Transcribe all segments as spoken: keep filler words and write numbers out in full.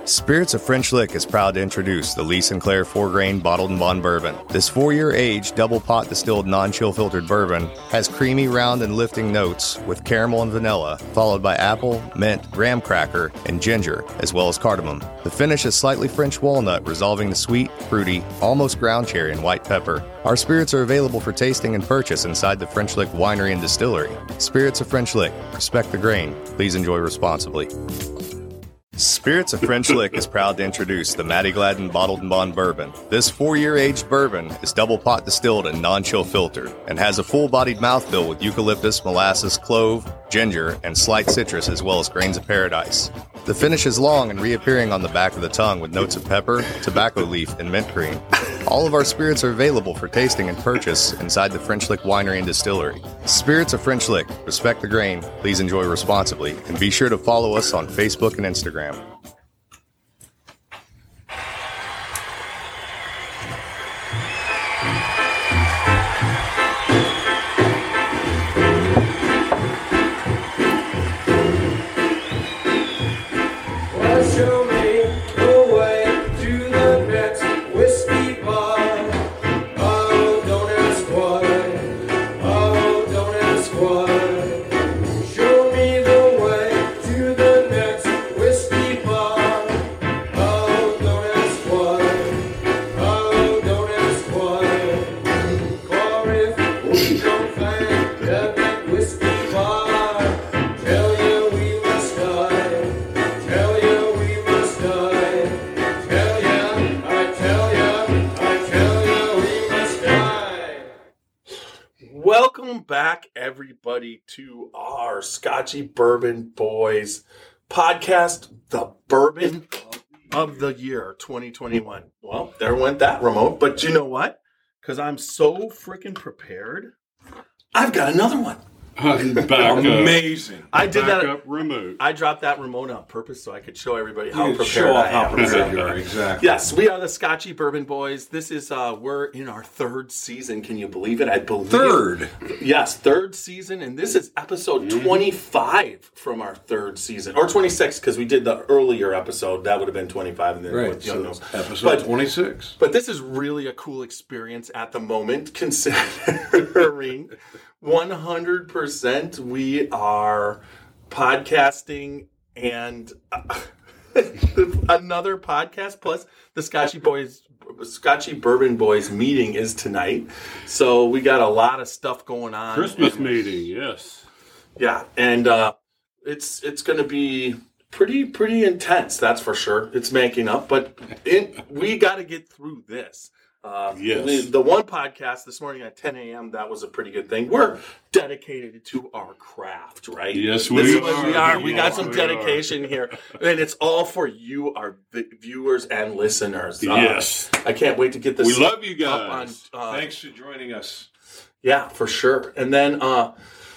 Spirits of French Lick is proud to introduce the Lee Sinclair four-grain bottled and bond bourbon. This four-year aged, double pot distilled non-chill filtered bourbon has creamy, round, and lifting notes with caramel and vanilla, followed by apple, mint, graham cracker, and ginger, as well as cardamom. The finish is slightly French walnut, resolving the sweet, fruity, almost ground cherry and white pepper. Our spirits are available for tasting and purchase inside the French Lick Winery and Distillery. Spirits of French Lick. Respect the grain. Please enjoy responsibly. Spirits of French Lick is proud to introduce the Matty Gladden Bottled and Bond Bourbon. This four-year aged bourbon is double pot distilled and non-chill filtered and has a full-bodied mouthfeel with eucalyptus, molasses, clove, ginger, and slight citrus as well as grains of paradise. The finish is long and reappearing on the back of the tongue with notes of pepper, tobacco leaf, and mint cream. All of our spirits are available for tasting and purchase inside the French Lick Winery and Distillery. Spirits of French Lick. Respect the grain. Please enjoy responsibly. And be sure to follow us on Facebook and Instagram. Everybody to our Scotchy Bourbon Boys podcast, the bourbon of the year twenty twenty-one. Well, there went that remote, but you know what? Because I'm so freaking prepared, I've got another one. Back Amazing. Up. I did Back that. Up remote. I dropped that remote on purpose so I could show everybody how you prepared show I how am. prepared you are, exactly. Yes, we are the Scotchy Bourbon Boys. This is, uh, we're in our third season. Can you believe it? I believe Third? Yes, third season. And this is episode mm-hmm. twenty-five from our third season. Or twenty-six, because we did the earlier episode. That would have been twenty-five. And then right, so knows. Episode but, twenty-six. But this is really a cool experience at the moment, considering one hundred percent we are podcasting and uh, another podcast plus the Scotchy Boys, Scotchy Bourbon Boys meeting is tonight. So we got a lot of stuff going on. Christmas and, meeting, yes. Yeah, and uh, it's it's going to be pretty pretty intense. That's for sure. It's making up, but it, we got to get through this. Uh, yes. The, the one podcast this morning at ten a.m., that was a pretty good thing. We're dedicated to our craft, right? Yes, this we is what are. we are. We got Yes, some we dedication here. And it's all for you, our vi- viewers and listeners. Uh, yes. I can't wait to get this. We love you up on, guys. uh, Thanks for joining us. Yeah, for sure. And then, uh,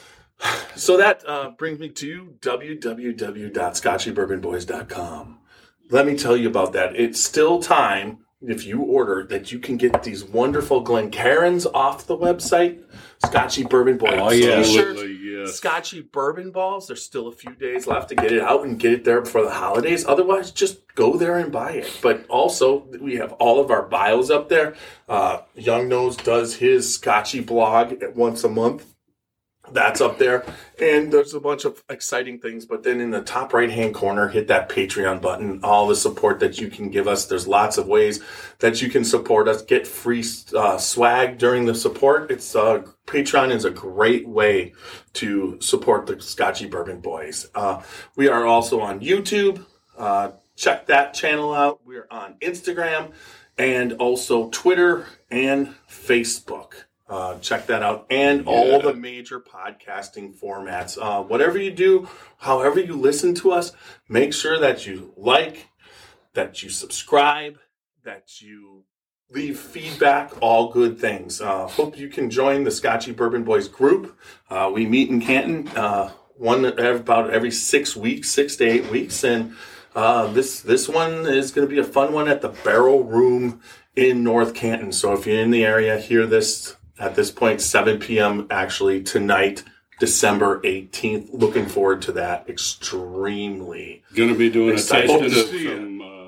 so that uh, brings me to w w w dot scotchy bourbon boys dot com. Let me tell you about that. It's still time. If you order, that you can get these wonderful Glencairns off the website, Scotchy Bourbon Boys Oh, yeah. t-shirts, Yes. Scotchy Bourbon Balls. There's still a few days left to get it out and get it there before the holidays. Otherwise, just go there and buy it. But also, we have all of our bios up there. Uh, Young Nose does his Scotchy blog at once a month. That's up there. And there's a bunch of exciting things. But then in the top right-hand corner, hit that Patreon button. All the support that you can give us. There's lots of ways that you can support us. Get free uh, swag during the support. It's uh, Patreon is a great way to support the Scotchy Bourbon Boys. Uh, we are also on YouTube. Uh, check that channel out. We're on Instagram and also Twitter and Facebook. Uh, check that out. And yeah. all the major podcasting formats. Uh, whatever you do, however you listen to us, make sure that you like, that you subscribe, that you leave feedback, all good things. Uh, hope you can join the Scotchy Bourbon Boys group. Uh, we meet in Canton uh, one about every six weeks, six to eight weeks. And uh, this, this one is going to be a fun one at the Barrel Room in North Canton. So if you're in the area, hear this. At this point, seven p.m. actually tonight, December eighteenth. Looking forward to that extremely. Going to be doing excited. a tasting of some uh,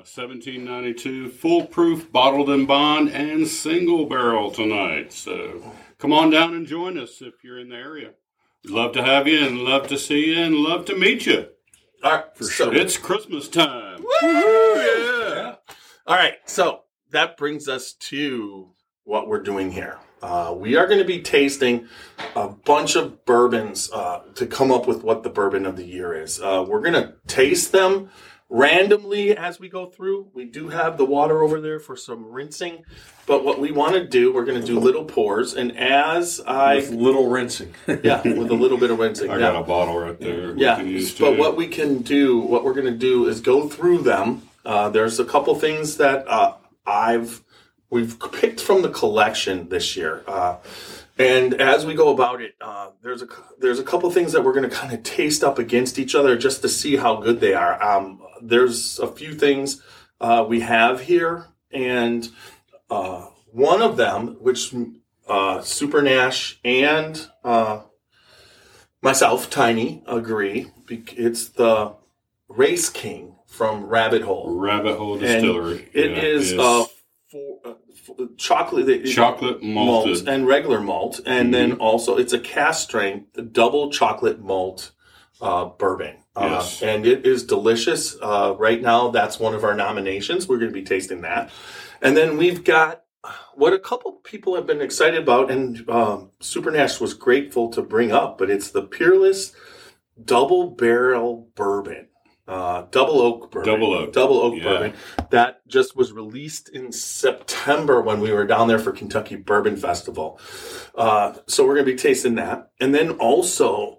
seventeen ninety-two full-proof bottled in bond and single barrel tonight. So come on down and join us if you're in the area. We'd love to have you and love to see you and love to meet you. All right, For so, sure. It's Christmas time. Woo-hoo, yeah. All right, so that brings us to what we're doing here. Uh, we are going to be tasting a bunch of bourbons uh, to come up with what the bourbon of the year is. Uh, we're going to taste them randomly as we go through. We do have the water over there for some rinsing, but what we want to do, we're going to do little pours, and as I... With little rinsing. Yeah, with a little bit of rinsing. I yeah. got a bottle right there. Yeah, we can use but too. what we can do, what we're going to do is go through them. Uh, there's a couple things that uh, I've... We've picked from the collection this year, uh, and as we go about it, uh, there's a there's a couple things that we're going to kind of taste up against each other just to see how good they are. Um, there's a few things uh, we have here, and uh, one of them, which uh, Super Nash and uh, myself, Tiny, agree, it's the Race King from Rabbit Hole. Rabbit Hole And Distillery. it Yeah, is it uh, for, uh, for chocolate, chocolate malted. malt and regular malt, and Mhm. then also it's a cast strength double chocolate malt uh, bourbon, uh, Yes. and it is delicious. Uh, right now, that's one of our nominations. We're going to be tasting that, and then we've got what a couple people have been excited about, and um, Super Nash was grateful to bring up, but it's the Peerless Double Barrel Bourbon. Uh, double oak bourbon. Double oak. Double oak Yeah. bourbon. That just was released in September when we were down there for Kentucky Bourbon Festival. Uh, so we're going to be tasting that. And then also,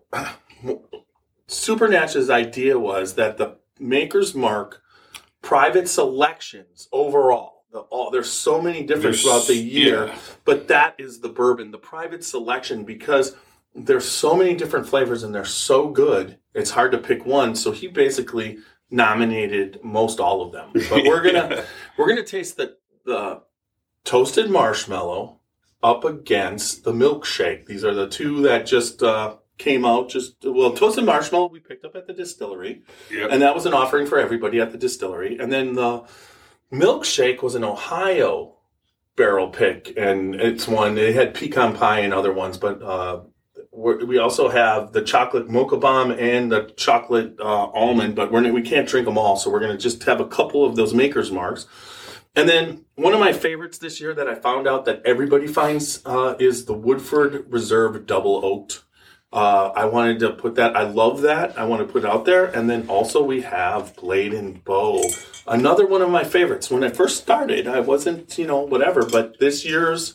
Super Nash's idea was that the Maker's Mark private selections overall, the, all, there's so many different There's- throughout the year, yeah. but that is the bourbon, the private selection, because there's so many different flavors and they're so good, it's hard to pick one. So he basically nominated most all of them. But we're gonna we're gonna taste the the toasted marshmallow up against the milkshake. These are the two that just uh, came out. Just well, toasted marshmallow we picked up at the distillery, Yep. and that was an offering for everybody at the distillery. And then the milkshake was an Ohio barrel pick, and it's one. They had pecan pie and other ones, but. Uh, We're, we also have the chocolate mocha bomb and the chocolate uh, almond, but we're, we can't drink them all, so we're going to just have a couple of those Maker's Marks. And then one of my favorites this year that I found out that everybody finds uh, is the Woodford Reserve Double Oaked. Uh, I wanted to put that. I love that. I want to put it out there. And then also we have Blade and Bow, another one of my favorites. When I first started, I wasn't, you know, whatever, but this year's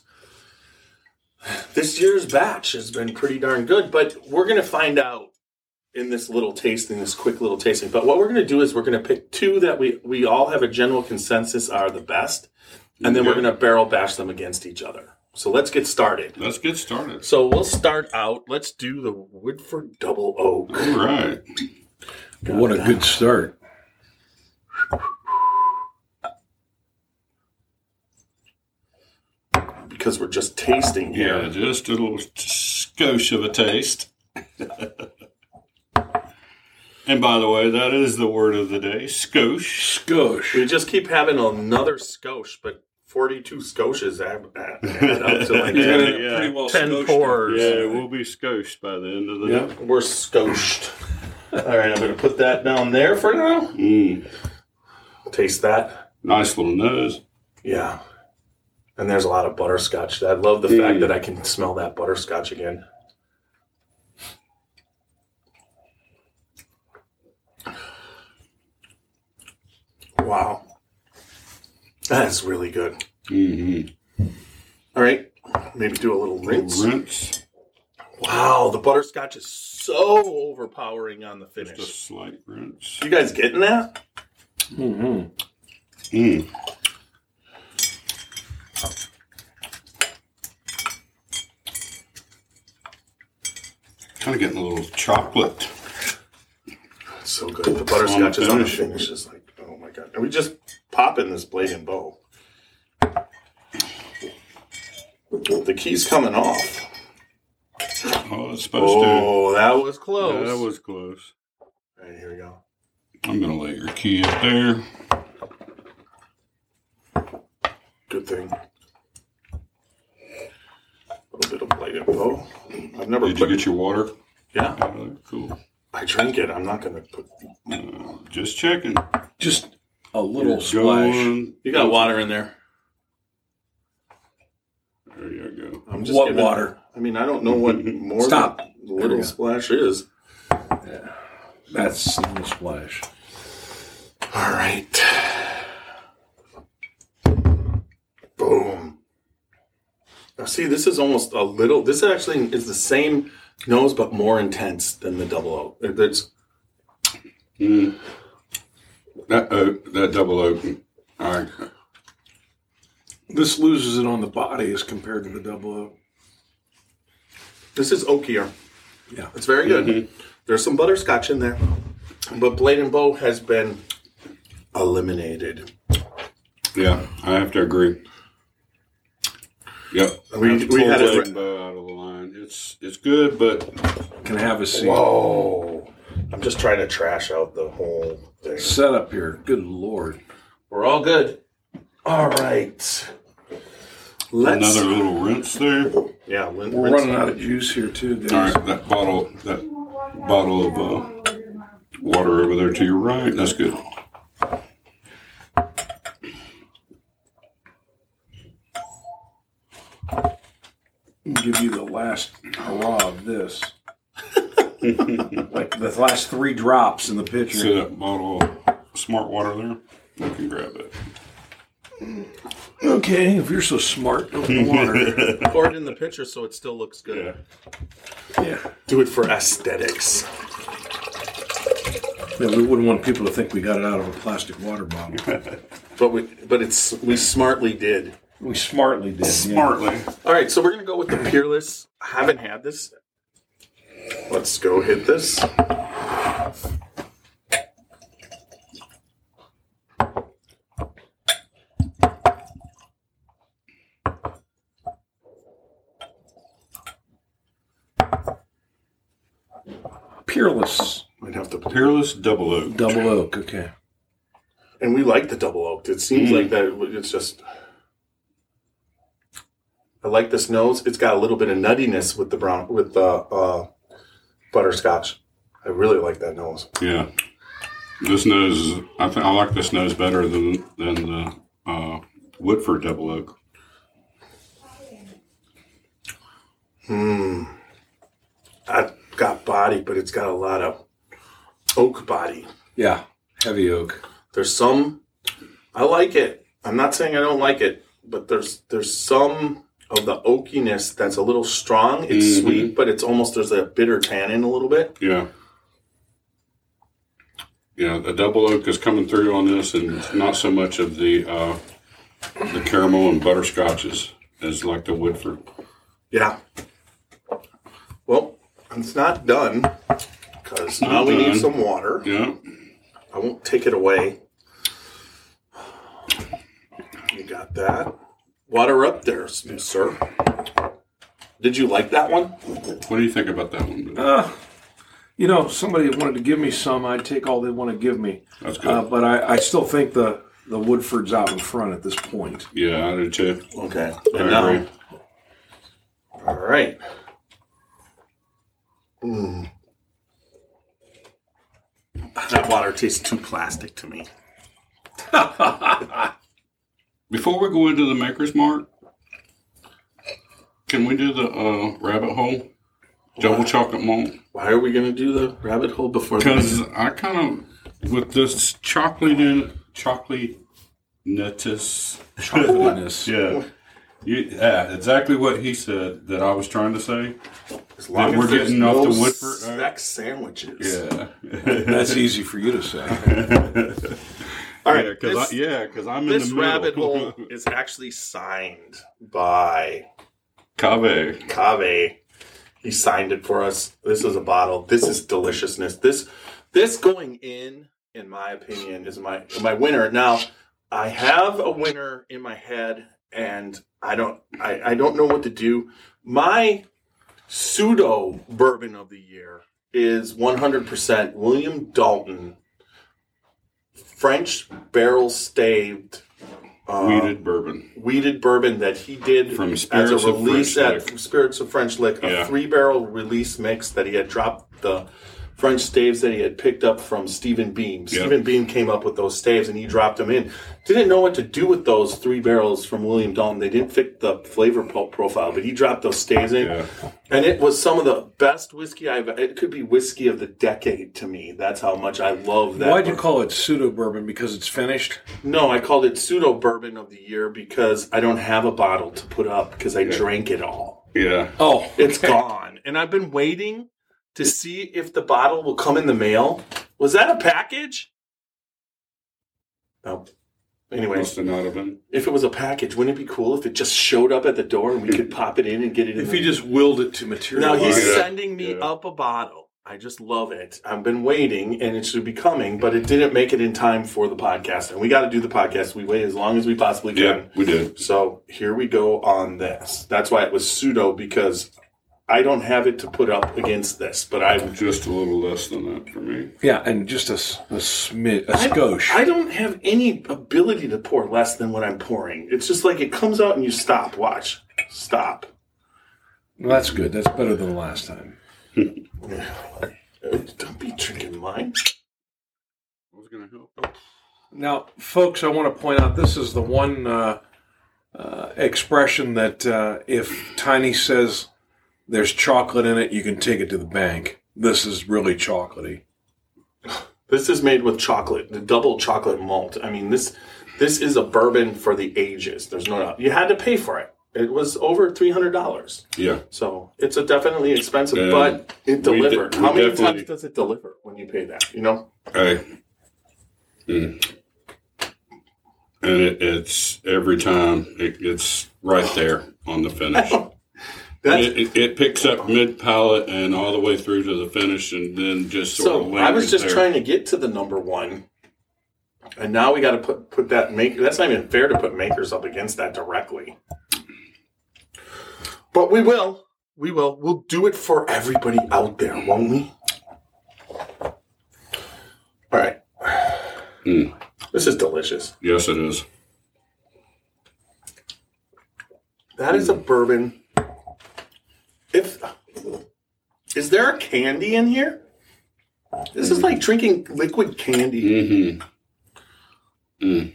This year's batch has been pretty darn good, but we're going to find out in this little tasting, this quick little tasting. But what we're going to do is we're going to pick two that we, we all have a general consensus are the best, and then Okay. we're going to barrel bash them against each other. So let's get started. Let's get started. So we'll start out. Let's do the Woodford Double Oak. All right. What a good start. Because we're just tasting here. Yeah, just a little skosh of a taste. And by the way, that is the word of the day, skosh. Skosh. We just keep having another skosh, but forty-two skoshes add, add, add up to like Yeah, ten, yeah. Pretty well ten skoshed. pours. Yeah, we'll be skoshed by the end of the Yeah. day. We're scoshed. All right, I'm going to put that down there for now. Mm, Taste that. nice little nose. Yeah. And there's a lot of butterscotch. I love the Mm. fact that I can smell that butterscotch again. Wow. That is really good. Mm-hmm. All right. Maybe do a little rinse. Rinse. Wow, the butterscotch is so overpowering on the Just a finish. slight rinse. You guys getting that? Mm-hmm. Mm. Kind of getting a little chocolate. It's so good. The butterscotch is on the finish. finish. It's like, oh my God. Are we just popping this Blade and Bow? The key's coming off. Oh, it's supposed Oh, that was to. close. That was close. All right, here we go. I'm going to lay your key up there. we're Did you putting- get your water? Yeah, Out of there? Cool. I drink it. I'm not going to put. Uh, just checking. Just a little You're splash. going- You got water in there. There you go. I'm just What giving- water? I mean, I don't know what more Stop. than a There little you go. splash is. That's a little splash. All right. Boom. Now, see, this is almost a little. This actually is the same nose, but more intense than the double oak. It's Mm. That oak, that double oak. All right. This loses it on the body as compared to the double oak. this is oakier. Yeah. It's very good. Mm-hmm. There's some butterscotch in there, but Blade and Bow has been eliminated. Yeah, I have to agree. Yep. We- I have to we pull had it Blade re- and Bow out of the line. It's it's good, but Can have a seat. Whoa. I'm just trying to trash out the whole thing. Set up here. Good Lord. We're all good. All right. Let's. another little rinse there. Yeah, lin- We're rinse- running out of juice here too, guys. All right, that bottle, that bottle of uh, water over there to your right. That's good. Give you the last hurrah of this. Like the last three drops in the pitcher. See that bottle of smart water there? You can grab it. Okay, if you're so smart, open the water. Pour it in the pitcher so it still looks good. Yeah. Yeah. Do it for aesthetics. Yeah, we wouldn't want people to think we got it out of a plastic water bottle. But we, but it's we smartly did. We smartly did. yeah. Smartly. All right, so we're gonna go with the Peerless. I haven't had this. Let's go hit this. Peerless. Might have to. Peerless double oak. Double oak, okay. And we like the double oaked. It seems Mm. like that. It's just. I like this nose. It's got a little bit of nuttiness with the brown with the uh, butterscotch. I really like that nose. Yeah. This nose, is- I think I like this nose better than than the uh, Woodford double oak. Hmm. I've got body, but it's got a lot of oak body. Yeah, heavy oak. There's some. I like it. I'm not saying I don't like it, but there's there's some of the oakiness that's a little strong. It's Mhm. sweet, but it's almost there's a bitter tannin a little bit. Yeah. Yeah, the double oak is coming through on this, and not so much of the uh, the caramel and butterscotches as like the Woodford. Yeah. Well, it's not done because now not we need done. some water. Yeah. I won't take it away. You got that. Water up there, sir. Did you like that one? What do you think about that one? Uh, you know, somebody wanted to give me some, I'd take all they want to give me. That's good. Uh, but I, I still think the, the Woodford's out in front at this point. Yeah, I do too. Okay. I And now, agree. all right. Mm. That water tastes too plastic to me. Before we go into the Maker's Mark, can we do the uh, rabbit hole? Double chocolate malt? Why are we going to do the rabbit hole before Because the... I kind of, with this chocolate in chocolate nuttis. Chocolatiness. Yeah. You, yeah, exactly what he said that I was trying to say. As long that we're as there's getting off no the Woodford, uh, sex sandwiches. Yeah. That's easy for you to say. All right. Yeah, because this- yeah, 'cause I'm in This the middle. rabbit hole is actually signed by Cave. Cave. He signed it for us. This is a bottle. This is deliciousness. This this going in, in my opinion, is my my winner. Now, I have a winner in my head, and I don't I, I don't know what to do. My pseudo bourbon of the year is one hundred percent William Dalton French barrel staved uh, Weeded bourbon. Weeded bourbon that he did From as Spirits a of release French at Lick. Spirits of French Lick, a Yeah. three barrel release mix that he had dropped the French staves that he had picked up from Stephen Beam. Yep. Stephen Beam came up with those staves and he dropped them in. Didn't know what to do with those three barrels from William Dalton. They didn't fit the flavor po- profile, but he dropped those staves in. Yeah. And it was some of the best whiskey I've. It could be whiskey of the decade to me. That's how much I love that. Why'd you call it pseudo bourbon? Because it's finished? No, I called it pseudo bourbon of the year because I don't have a bottle to put up because I drank it all. Yeah. Oh, It's gone. And I've been waiting to see if the bottle will come in the mail. Was that a package? No. Anyways, Must have not have been. if it was a package, wouldn't it be cool if it just showed up at the door and we could pop it in and get it in if the you just willed it to Now material. he's Yeah. sending me Yeah. up a bottle. I just love it. I've been waiting, and it should be coming, but it didn't make it in time for the podcast. And we got to do the podcast. We wait as long as we possibly can. Yeah, we did. So here we go on this. That's why it was pseudo, because I don't have it to put up against this. But I, Just a little less than that for me. Yeah, and just a, s- a smid, a skosh. I don't have any ability to pour less than what I'm pouring. It's just like it comes out and you stop. Watch, stop. Well, that's good. That's better than last time. Don't be drinking mine. I was going to help. Now, folks, I want to point out this is the one uh, uh, expression that uh, if Tiny says there's chocolate in it, you can take it to the bank. This is really chocolatey. This is made with chocolate, the double chocolate malt. I mean, this this is a bourbon for the ages. There's no doubt. You had to pay for it. It was over three hundred dollars. Yeah. So it's a definitely expensive, Um, but it we delivered. de- we How many definitely- times does it deliver when you pay that? You know? Hey. Mm. And it, it's every time it, it's right there on the finish. That's, It, it, it picks up mid palate and all the way through to the finish, and then just sort of so I was lingers just there. trying to get to the number one, and now we got to put put that maker. That's not even fair to put makers up against that directly. But we will. We will. We'll do it for everybody out there, won't we? All right. Mm. This is delicious. Yes, it is. That is a bourbon. If is there a candy in here? This is like drinking liquid candy. Mm-hmm. Mm.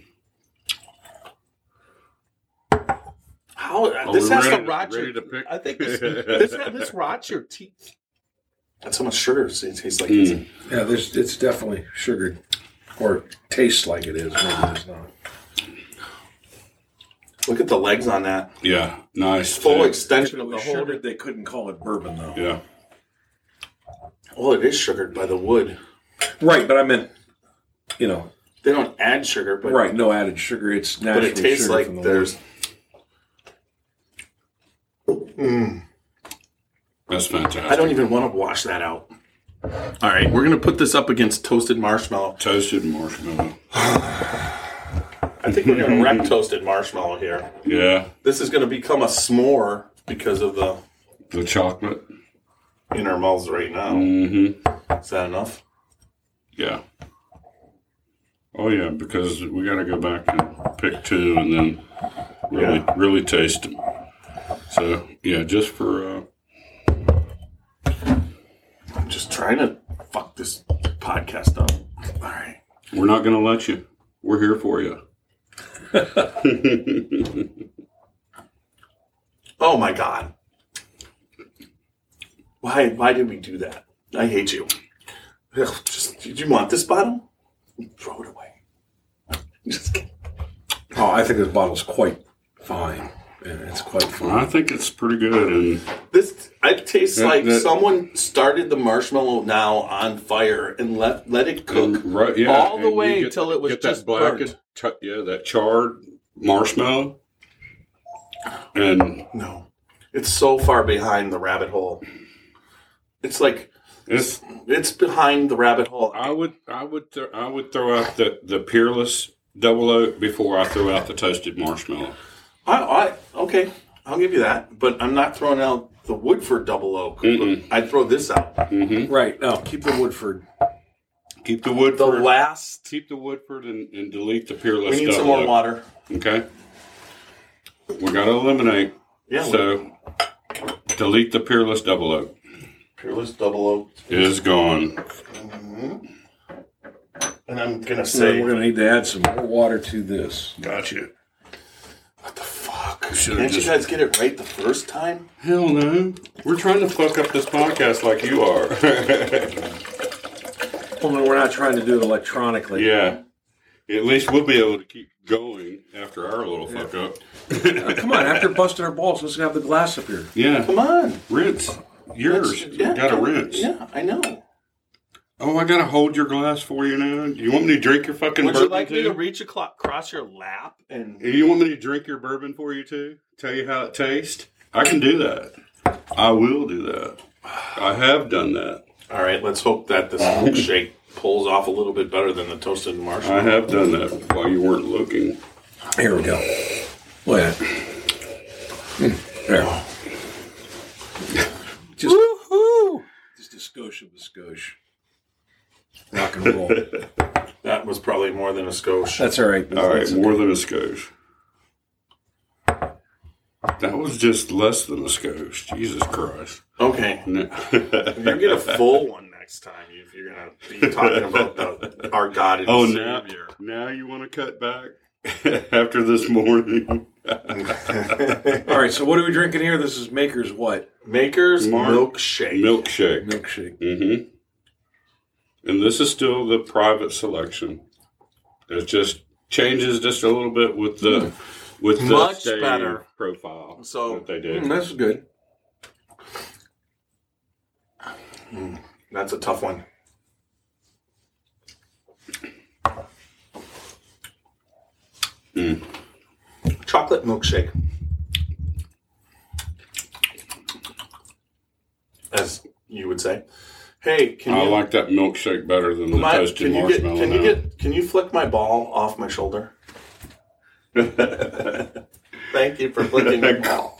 How Are this we has ready to to- rot your. ready to pick? I think this this, this rots your teeth. That's how much sugar it tastes like. Mm. Yeah, there's, it's definitely sugared, or tastes like it is. Maybe it's not. Look at the legs on that. Yeah, nice. Full too. extension If it of the was whole. sugared, they couldn't call it bourbon, though. Yeah. Well, it is sugared by the wood. Right, but I meant, you know, They don't add sugar, but right, no added sugar. It's but naturally it tastes sugar like from the there's. Mm, That's fantastic. I don't even want to wash that out. All right, we're gonna put this up against toasted marshmallow. Toasted marshmallow. I think we're gonna wreck toasted marshmallow here. Yeah, This is gonna become a s'more because of the the chocolate. in our mouths right now. Mm-hmm. Is that enough? Yeah. Oh yeah, because we got to go back and pick two and then really, Yeah. really taste them. So yeah, just for uh, I'm just trying to fuck this podcast up. All right. we're not going to let you. We're here for you. Oh my god. Why? Why did we do that? I hate you. Ugh, just, did you want this bottle? Throw it away. Just kidding. Oh, I think this bottle's quite fine. Yeah, it's quite I fine. think it's pretty good, and This it tastes That- like that- someone started the marshmallow now on fire and let let it cook and right, yeah, all the and you way get- till it was get just that black, burnt. ch- yeah, that charred marshmallow, and No, it's so far behind the rabbit hole. It's like it's. it's behind the rabbit hole. I would, I would, th- I would throw out the the Peerless Double Oak before I throw out the toasted marshmallow. I, I okay, I'll give you that, but I'm not throwing out the Woodford Double Oak. Mm-mm. I'd throw this out. Mm-hmm. Right. No, keep the Woodford. Keep the Woodford. The last. Keep the Woodford and, and delete the Peerless. We need double some more oak. water. Okay. We got to eliminate. Yeah. So delete the Peerless Double Oak. Peerless Double Oak is gone. Mm-hmm. And I'm gonna So say we're going to need to add some more water to this. Gotcha. what the fuck? Should've Didn't just- you guys get it right the first time? Hell no. We're trying to fuck up this podcast like you are. Only we're not trying to do it electronically. Yeah. At least we'll be able to keep going after our little fuck up. Uh, come on, after busting our balls, let's have the glass up here. Yeah. Come on. Rinse. Yours. Yeah, Got to rinse. Yeah, I know. Oh, I got to hold your glass for you now? You want me to drink your fucking Would bourbon you like too? me to reach aclo- across your lap and You want me to drink your bourbon for you too? Tell you how it tastes? I can do that. I will do that. I have done that. all right? Let's hope that this milkshake pulls off a little bit better than the toasted marshmallow. I have done that while you weren't looking. Here we go. Look at that. Mm, there. Just, Woohoo! just a skosh of a skosh. Rock and roll. That was probably more than a skosh. That's all right. All right, That's more than a skosh. That was just less than a skosh. Jesus Christ. Okay, No. you get a full one next time if you're gonna be talking about the, our God and Oh, now, Savior. now you want to cut back after this morning? All right, so what are we drinking here? This is Maker's what? Maker's Mark milkshake. Milkshake. Milkshake. Mm-hmm. And this is still the private selection. It just changes just a little bit with the with the Much stave better. profile So- that they did. Mm, that's good. Mm, that's a tough one. Mm. Chocolate milkshake. As you would say. Hey, can I you like that milkshake better than the my- toasted can you get marshmallow. can you now. get can you flick my ball off my shoulder? Thank you for flicking my ball.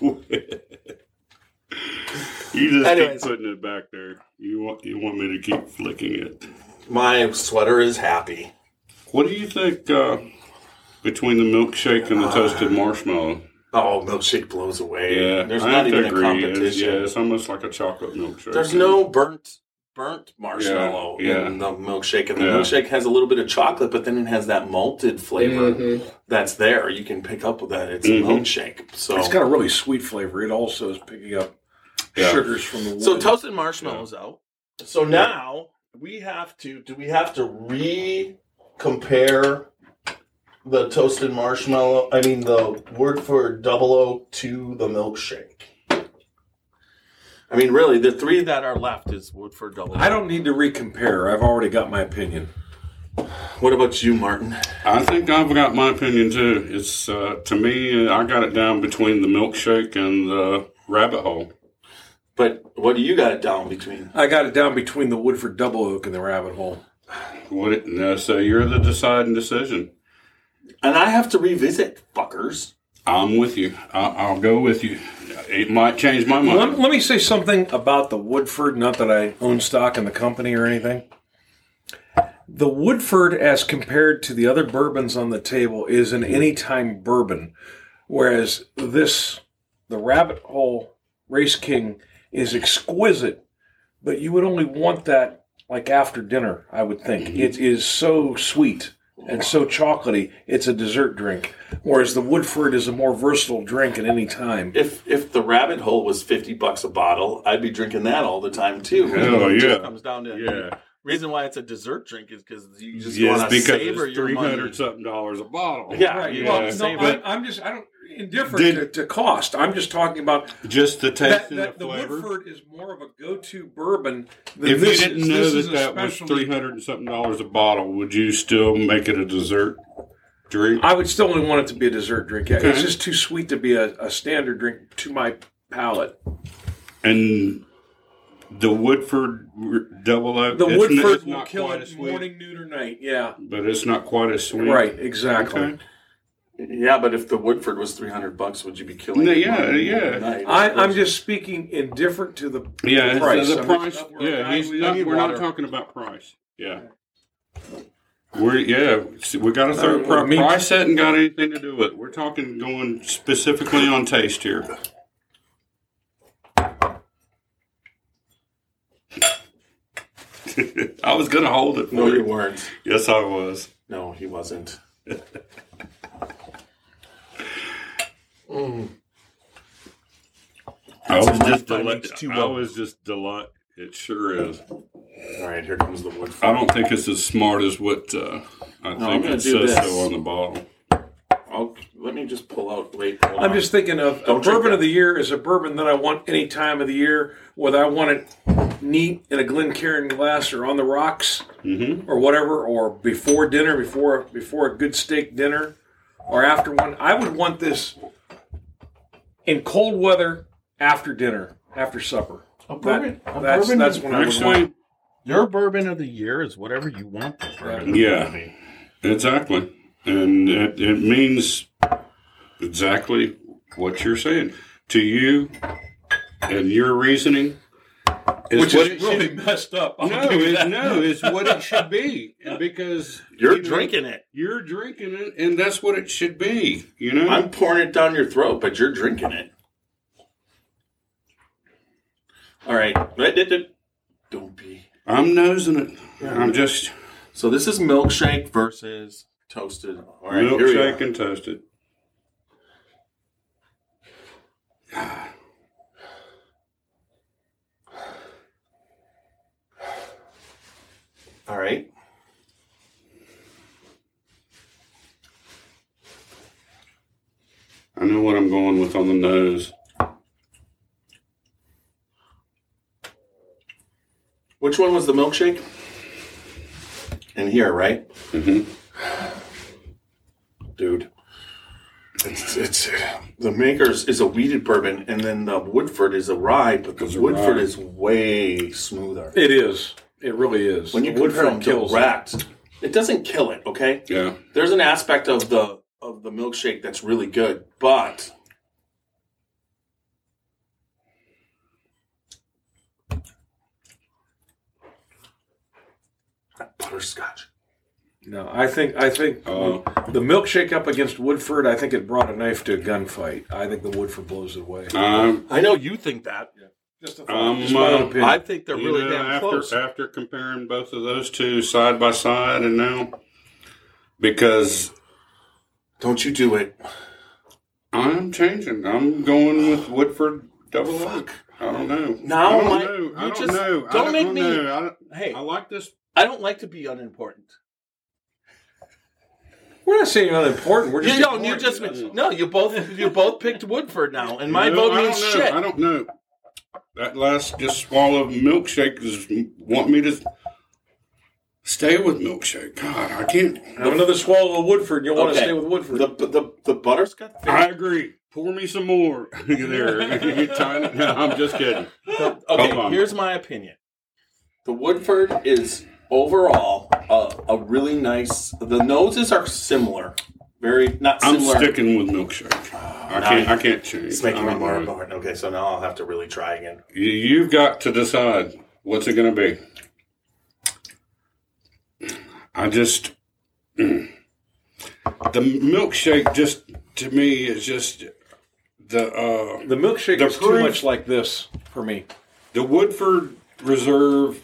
You just Anyways. keep putting it back there. You want you want me to keep flicking it. My sweater is happy. What do you think uh, between the milkshake and the toasted marshmallow? Oh, milkshake blows away. Yeah, There's I not have to even a agree. competition. It's, yeah, it's almost like a chocolate milkshake. There's no burnt burnt marshmallow Yeah, yeah. in the milkshake, and the Yeah. milkshake has a little bit of chocolate, but then it has that malted flavor Mm-hmm. that's there. You can pick up with that. It's Mhm. a milkshake. So, It's got a really sweet flavor. It also is picking up Yeah. sugars from the wood. so toasted marshmallows out. So now we have to. Do we have to re-compare the toasted marshmallow? I mean, the Woodford Double Oak to the milkshake. I mean, really, the three that are left is Woodford Double Oak. I don't need to recompare. I've already got my opinion. What about you, Martin? I think I've got my opinion too. It's uh, to me, I got it down between the milkshake and the rabbit hole. But what do you got it down between? I got it down between the Woodford Double Oak and the Rabbit Hole. What? It, no, so you're the deciding decision. And I have to revisit, fuckers. I'm with you. I, I'll go with you. It might change my mind. Let, let me say something about the Woodford, not that I own stock in the company or anything. The Woodford, as compared to the other bourbons on the table, is an anytime bourbon, whereas this, the Rabbit Hole Race King, is exquisite, but you would only want that like after dinner, I would think. Mm-hmm. It is so sweet and so chocolatey, it's a dessert drink, whereas the Woodford is a more versatile drink at any time. If if the rabbit hole was fifty bucks a bottle, I'd be drinking that all the time too. Hell, It just yeah. comes down to Yeah. reason why it's a dessert drink is because you just Yes, want to because savor it's your three money. hundred something dollars a bottle. Yeah, Right. you Yeah. Well, wanna no, save I, it. I'm just I don't indifferent Did- to, to cost. I'm just talking about Just the taste that, and that the the flavor. Woodford is more of a go-to bourbon. Than If this you didn't is. know This that is that was especially- three hundred and something dollars a bottle, would you still make it a dessert drink? I would still only want it to be a dessert drink. Yeah, Okay. It's just too sweet to be a, a standard drink to my palate. And the Woodford Double Oak, The it's n- Woodford it's will not kill quite it as sweet, morning, noon, or night. Yeah, but it's not quite as sweet. right, exactly. Okay. Yeah, but if the Woodford was three hundred bucks, would you be killing No, it? yeah, morning, yeah. noon, night? I, I'm just speaking indifferent to the Yeah, the price. the I'm price. just- Yeah, I- he's I not, need we're not water. talking about price. Yeah. We're yeah, we got a third Uh, pri- me- price hadn't got anything to do with it. We're talking going specifically on taste here. I was gonna hold it for No, you. you weren't. Yes, I was. No, he wasn't. mm. I was That's just enough deli- timings, too I well. was just delight. It sure is. All right, here comes the wood. I don't think it's as smart as what uh, I I'm think gonna it do says this. so on the bottle. I'll, let me just pull out. Wait, hold I'm on. just thinking of a Don't drink bourbon that. of the year is a bourbon that I want any time of the year, whether I want it neat in a Glencairn glass or on the rocks Mm-hmm. or whatever, or before dinner, before before a good steak dinner, or after one. I would want this in cold weather after dinner, after supper. A bourbon- That- a that's bourbon that's is- when I would want. Actually, Your bourbon of the year is whatever you want the bourbon Yeah. to be. exactly, and it, it means exactly what you're saying to you, and your reasoning is Which what is it really should. messed up. I'll No, give you it, that. no, it's what it should be, and because You're you know, drinking it. You're drinking it, and that's what it should be. You know, I'm pouring it down your throat, but you're drinking it. All right. Don't be. I'm nosing it. I'm just So this is milkshake versus toasted. All right, here we milkshake go. and toasted. All right. I know what I'm going with on the nose. Which one was the milkshake? In here, right? Mm-hmm. Dude. It's, it's the Makers is a wheated bourbon, and then the Woodford is a rye, but the It's a Woodford rye. is way smoother. It is. It really is. When you The compare them Woodford kills it. direct, it doesn't kill it. Okay, Yeah. there's an aspect of the of the milkshake that's really good, but that butterscotch. No, I think I think Uh, the milkshake up against Woodford. I think it brought a knife to a gunfight. I think the Woodford blows it away. Um, I know you think that. Just, a Um, just my own uh, opinion. I think they're you really know, damn after, close. After comparing both of those two side by side, and now because Don't you do it. I'm changing, I'm going with Woodford Double Oak. I don't know. Now, I don't my- know. you I don't just- know. I don't make me- know. I, don't- Hey, I like this. I don't like to be unimportant. We're not saying you're unimportant. We're just You don't. You ignoring just that's all. no. You both. You both picked Woodford now, and my No, vote I means don't know. shit. I don't know. That last just swallow of milkshake is want me to stay with milkshake. God, I can't. Have another swallow of Woodford. You'll want to Okay. stay with Woodford. The the the butterscotch. I agree. Pour me some more. there, you tiny. No, I'm just kidding. Okay, Hold on. here's my opinion. The Woodford is overall uh, a really nice. The noses are similar, very not I'm similar. sticking with milkshake. I now can't. you- I can't change. It's making I me don't more know. important. Okay, so now I'll have to really try again. You, you've got to decide what's it going to be. I just mm. the milkshake just to me is just the uh, the milkshake the is too proof- much like this for me. the Woodford Reserve.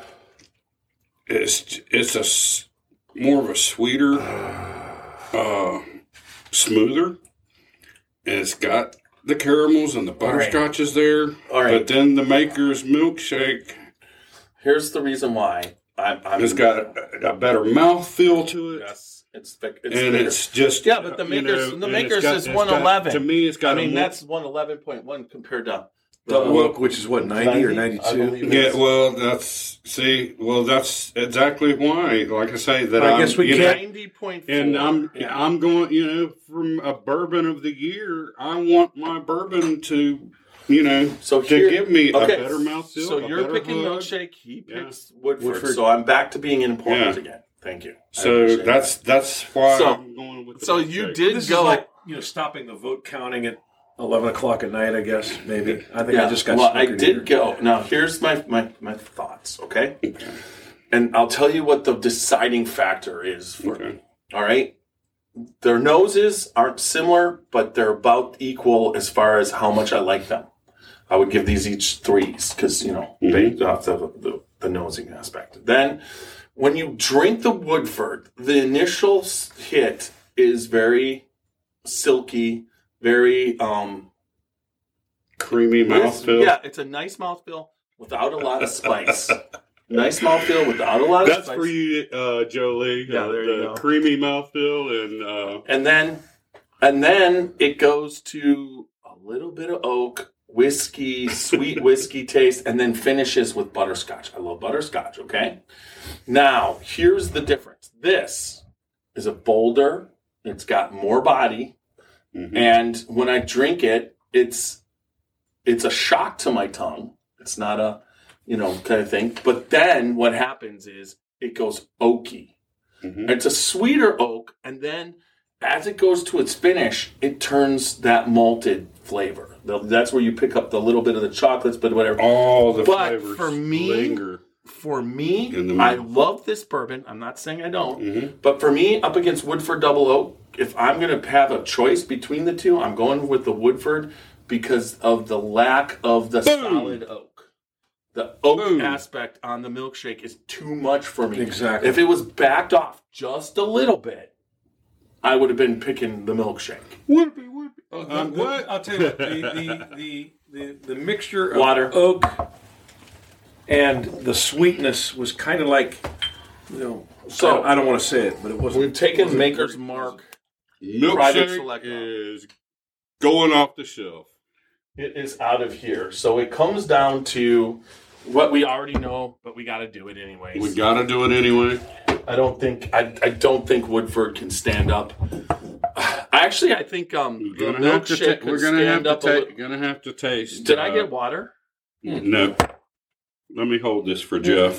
It's it's a s- more of a sweeter, uh, smoother, and it's got the caramels and the right. butterscotches there. All right. But then the Maker's milkshake Here's the reason why. I'm, I'm, has got a, a better mouthfeel to it. Yes, it's thick. It's And thicker. it's just Yeah, but the you Makers- know, the and it's Makers got- is it's got- one eleven. To me, it's got. I a mean, more- that's one eleven point one compared to Double well, oak, which is what ninety or ninety, I ninety-two. believe. yeah. Well, that's see. Well, that's exactly why. Like I say, that I I'm, guess we you know, can't- ninety point four. And I'm I'm going, you know, from a bourbon of the year, I want my bourbon to, you know, So to here- give me okay, a better mouthfeel. So a you're better picking hug. milkshake. He Yeah. picks Woodford, Woodford. So I'm back to being important Yeah. again. Thank you. I So appreciate that's that's why So- I'm going with. The So you milkshake. did This go. is like you know stopping the vote counting at eleven o'clock at night. I guess maybe. I think yeah, I just got. well, I snookered did here. go. Now here's my, my my thoughts. Okay, and I'll tell you what the deciding factor is for Okay. me. All right? Their noses aren't similar, but they're about equal as far as how much I like them. I would give these each threes because, you know, Mhm. based off the, the, the nosing aspect. Then, when you drink the Woodford, the initial s- hit is very silky, very um, Creamy with- mouthfeel. Yeah, it's a nice mouthfeel without a lot of spice. Nice mouthfeel without a lot of That's spice. for you, uh, Jolie. Yeah, uh, there the you go. creamy mouthfeel and uh, And then, and then it goes to a little bit of oak, whiskey, sweet whiskey taste, and then finishes with butterscotch. I love butterscotch. Okay. Now here's the difference. This is a bolder. It's got more body, mhm. and when I drink it, it's it's a shock to my tongue. It's not a, you know, kind of thing. But then what happens is it goes oaky. Mhm. It's a sweeter oak, and then as it goes to its finish, it turns that malted flavor. The- That's where you pick up the little bit of the chocolates, but whatever. all the But flavors for me- linger. For me, In the I mouth. love this bourbon. I'm not saying I don't. Mhm. But for me, up against Woodford Double Oak, if I'm going to have a choice between the two, I'm going with the Woodford because of the lack of the Boom. solid oak. The oak Boom. aspect on the milkshake is too much for me. Exactly. If it was backed off just a little bit, I would have been picking the milkshake. Would be, would be. The- Um, the- what? I'll tell you what, the, the, the, the, the mixture of Water. oak and the sweetness was kind of like, you know, So- I don't want to say it, but it wasn't. We've taken wasn't Maker's very Mark. Milkshake Private select. is going off the shelf. It is out of here. So it comes down to what we already know, but we got to do it anyways. We got to do it anyway. I don't think I, I don't think Woodford can stand up. Actually, I think um, the We're gonna have to. milkshake Ta- we're could gonna have stand to. up a Ta- little. gonna have to taste. Did I uh, get water? No. Let me hold this for Jeff.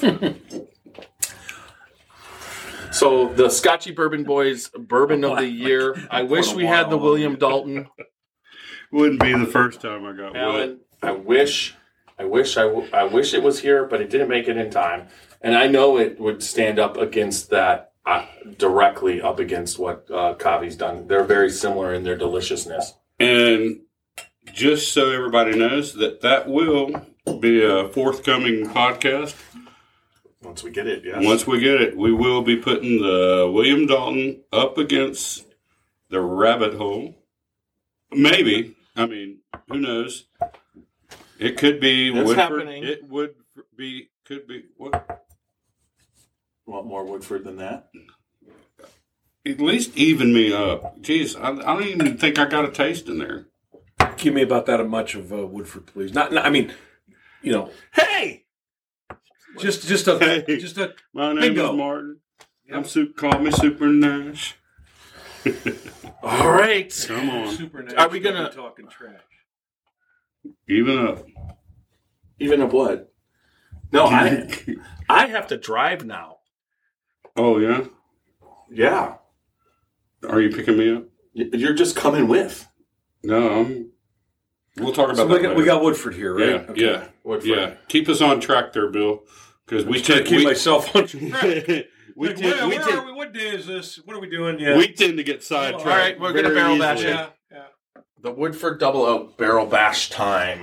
So the Scotchy Bourbon Boys Bourbon of the Year. I wish we had the William Dalton. Wouldn't be the first time I got wet. Alan, I wish, I wish, I, w- I wish it was here, but it didn't make it in time. And I know it would stand up against that, uh, directly up against what uh, Kavi's done. They're very similar in their deliciousness. And just so everybody knows that that will be a forthcoming podcast. Once we get it, yes. Once we get it, we will be putting the William Dalton up against the Rabbit Hole. Maybe. I mean, who knows? It could be It's Woodford. happening. It would be. Could be. What? Want more Woodford than that? At least even me up. Jeez, I, I don't even think I got a taste in there. Give me about that much of uh, Woodford, please. Not, not, I mean, you know, Hey! just just a Hey. just a My name Bingo. is Martin. I'm su- call me Super Nash. All right. Come on, super nice. Are we gonna- talking trash? even up. Even of what? No, I I have to drive now. Oh yeah. Yeah. Are you picking me up? Y- You're just coming with. No, I'm. We'll talk about So that. we got, we later. got Woodford here, right? Yeah, Okay. yeah, Woodford. yeah. Keep us on track there, Bill, because we Trying tend to keep we, myself on track. we Like, tend, where, we, where tend, are we? What day is this? What are we doing? Yeah. we tend to get sidetracked. All right, we're gonna very barrel bash easily. it. yeah. Yeah. The Woodford Double Oak Barrel Bash time.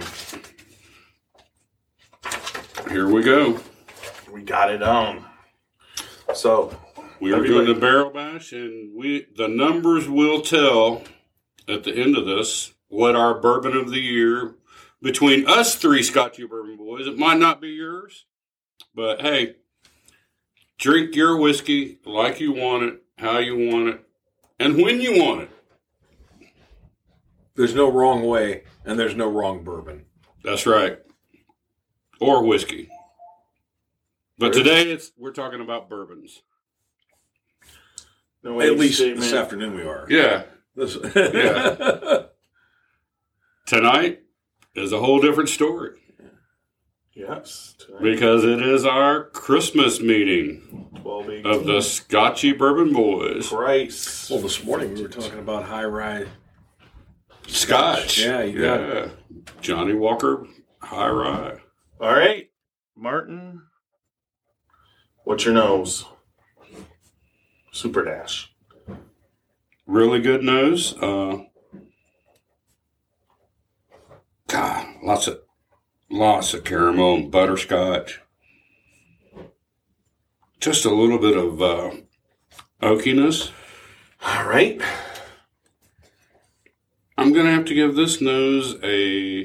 Here we go. We got it on. So We are Everybody- doing the barrel bash, and we the numbers will tell at the end of this what our bourbon of the year between us three Scotchy Bourbon Boys. It might not be yours, but hey, drink your whiskey like you want it, how you want it, and when you want it. There's no wrong way, and there's no wrong bourbon. That's right, or whiskey. But today it's we're talking about bourbons. no At age least statement. this afternoon we are. Yeah, This- Yeah. tonight is a whole different story. Yes. tonight, Because it is our Christmas meeting twelve eighteen. of the Scotchy Bourbon Boys. Price. well, this morning we were talking about high rye. Scotch. Yeah, you got yeah. Johnny Walker High Rye. All right, Martin. what's your nose? Super Dash. Really good nose. Uh, God, lots of lots of caramel and butterscotch. Just a little bit of uh, oakiness. All right. I'm going to have to give this nose a...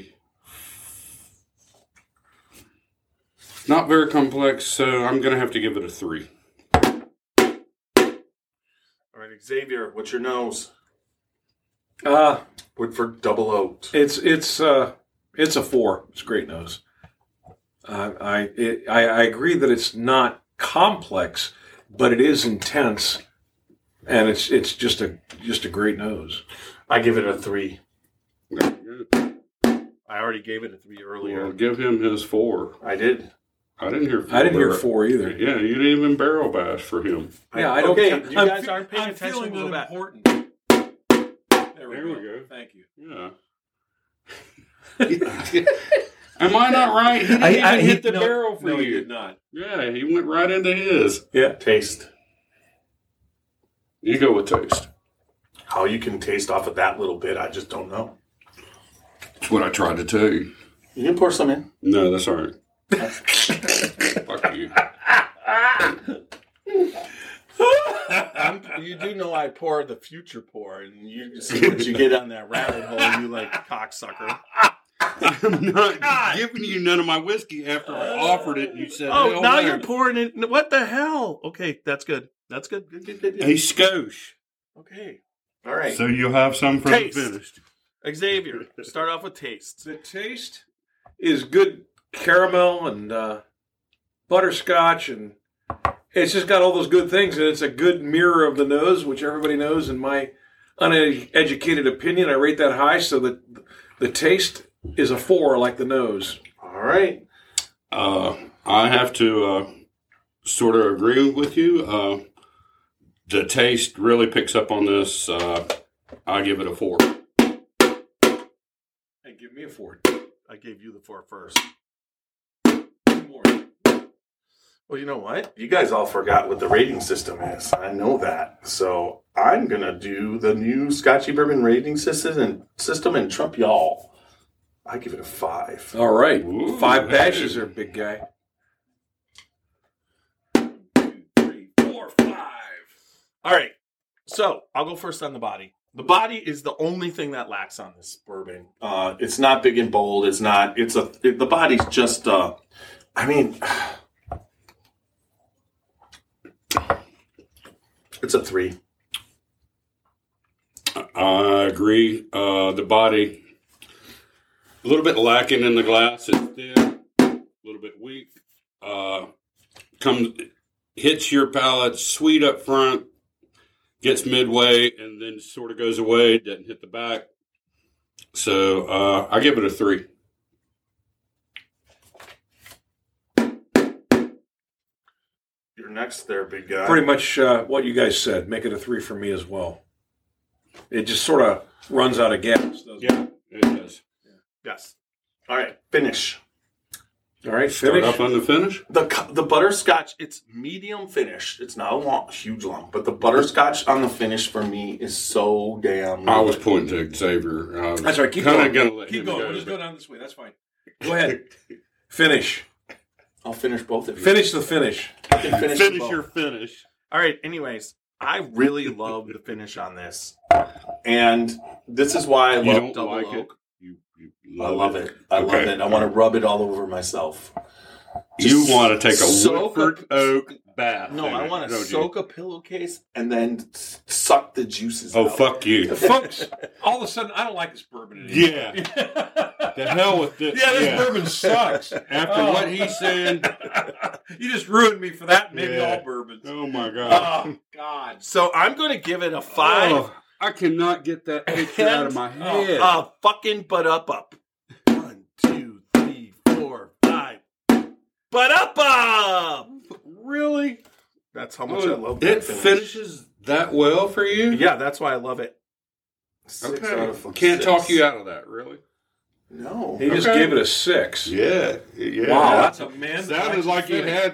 Not very complex, so I'm going to have to give it a three. All right, Xavier, what's your nose? Uh, Woodford Double Oaked. it's it's uh, it's a four. It's a great nose. Uh, I, it, I I agree that it's not complex, but it is intense, and it's it's just a just a great nose. I give it a three. Very good. I already gave it a three earlier. Well, give him his four. I did. I didn't hear four. I didn't hear barrel- four either. Yeah, you didn't even barrel bash for him. Yeah, I don't. Okay, ca- you I'm guys fe- aren't paying I'm attention. feeling We'll go back. unimportant. There we, There go. we go. Thank you. Yeah. Am I not right? He didn't I- even I- hit the no, barrel for no, you. he did not. Yeah, he went right into his. Yeah. Taste. You go with taste. How you can taste off of that little bit, I just don't know. That's what I tried to tell you. You can pour some in. No, that's all right. Fuck you. I'm, you do know I pour the future pour, and you see what you get on that rabbit hole, you like cocksucker. I'm not giving you none of my whiskey after I offered it. And you said, Oh, hell now no. you're pouring it. What the hell? Okay, that's good. That's good. Good, good, good, good. a skosh. Okay. All right. So you'll have some for Taste. the finished. Xavier, start off with taste. The taste is good caramel and uh, butterscotch, and it's just got all those good things, and it's a good mirror of the nose, which everybody knows. In my uneducated opinion, I rate that high, so that the taste is a four, like the nose. All right. Uh, I have to uh, sort of agree with you. Uh, the taste really picks up on this. Uh, I give it a four. And give me a four. I gave you the four first. Two more. Well, you know what? You guys all forgot what the rating system is. I know that. So I'm going to do the new Scotchy Bourbon rating system and, system and trump y'all. I give it a five. All right. Ooh, Five hey. bashes there, big guy. One, two, three, four, five. All right. So I'll go first on the body. The body is the only thing that lacks on this bourbon. Uh, it's not big and bold. It's not. It's a. It, the body's just. Uh, I mean, it's a three. I agree. Uh, the body, a little bit lacking in the glass. It's thin, a little bit weak. Uh, comes, hits your palate sweet up front, gets midway, and then sort of goes away. Doesn't hit the back. So uh, I give it a three. You're next there, big guy. Pretty much uh, what you guys said. Make it a three for me as well. It just sort of runs out of gas, doesn't Yeah, it does. Yes. All right. Finish. it? All right, Start finish. up on the finish. The cu- the butterscotch, it's medium finish. It's not a long, huge lump, but the butterscotch on the finish for me is so damn good. I was pointing to Xavier. I was That's right. Keep kinda going. Gonna let Keep him going. go, We'll just but- go down this way. That's fine. Go ahead. Finish. I'll finish both of you. Finish the finish. I can finish, Finish both. your finish. All right. Anyways, I really love the finish on this, and this is why I You love don't double like oak. it? You, you I love, love it. I love Okay. it. I want to rub it all over myself. You Just want to take a soak Woodford a- Oak bath. No, I want to don't you? soak a pillowcase and then s- suck the juices Oh, out. fuck you. Folks, all of a sudden, I don't like this bourbon anymore. Yeah. The hell with this. Yeah, this bourbon sucks. After Oh. what he said. You just ruined me for that. Maybe Yeah. all bourbons. Oh, my God. Oh, God. So I'm going to give it a five. Oh, I cannot get that picture out of my head. Uh, fucking butt up up. One, two, three, four, five. Butt up up. Really? That's how much I Oh, love that it finish. finishes that well for you? Yeah, that's why I love it. Six out Okay. of Can't six. talk you out of that, really. No. He just Okay. gave it a six. Yeah. yeah. Wow, that's a man. Sounded like you had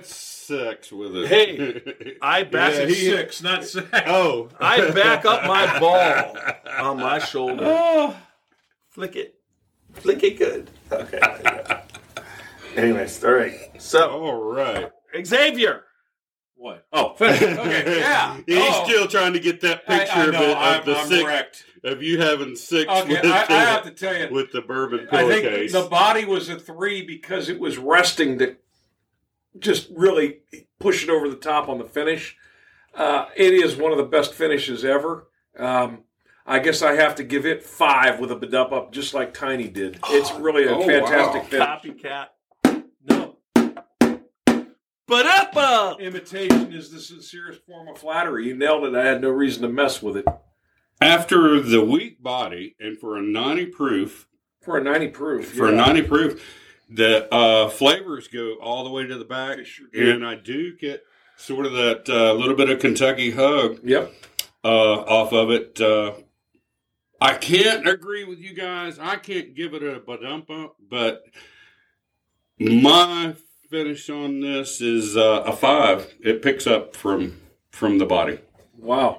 six with it. Hey, I back Yeah, it he- six. six, not six. Oh, I back up my ball on my shoulder. Oh. Flick it. Flick it good. Okay. Anyways, all right. So, All right. Xavier. What? Oh, finish. Okay, yeah. He's Oh. still trying to get that I, picture I of, know, it, I'm, of the I'm six, wrecked. of you having six Okay, with, I, I the, have to tell you, with the bourbon I think pillowcase. the body was a three because it was resting to just really push it over the top on the finish. Uh, it is one of the best finishes ever. Um, I guess I have to give it five with a bedump up, just like Tiny did. It's really a Oh, fantastic wow. finish. Copycat. No, But up, up. imitation is the sincerest form of flattery. You nailed it. I had no reason to mess with it. After the weak body and for a ninety proof, For a ninety proof. for yeah. a ninety proof, the uh, flavors go all the way to the back, They sure do. and I do get sort of that uh, little bit of Kentucky hug Yep. uh, off of it. Uh, I can't agree with you guys. I can't give it a badump up, but my finish on this is uh, a five. It picks up from from the body. Wow.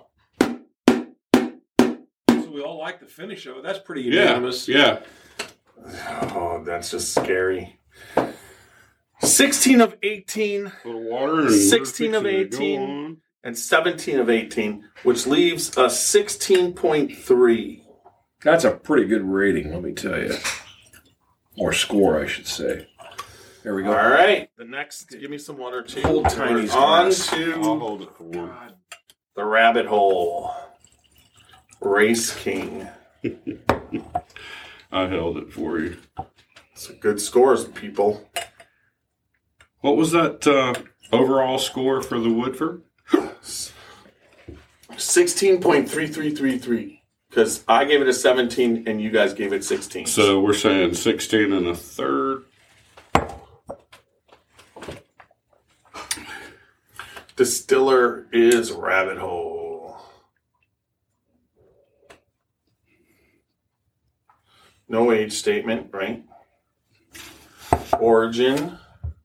So we all like the finish of it. That's pretty unanimous. Yeah, Oh, that's just scary. sixteen of eighteen a little water and sixteen we're of fixing to go eighteen. on. and seventeen of eighteen, which leaves a sixteen point three. That's a pretty good rating, let me tell you. Or score, I should say. There we All go. right. The next, give me some water too. Hold Tiny's on glass. I'll to hold it for one. the rabbit hole. Race King. I held it for you. Some good scores, people. What was that uh, overall score for the Woodford? sixteen point three three three three. Because I gave it a seventeen and you guys gave it sixteen. So we're saying sixteen and a third. Distiller is Rabbit Hole. No age statement, right? Origin.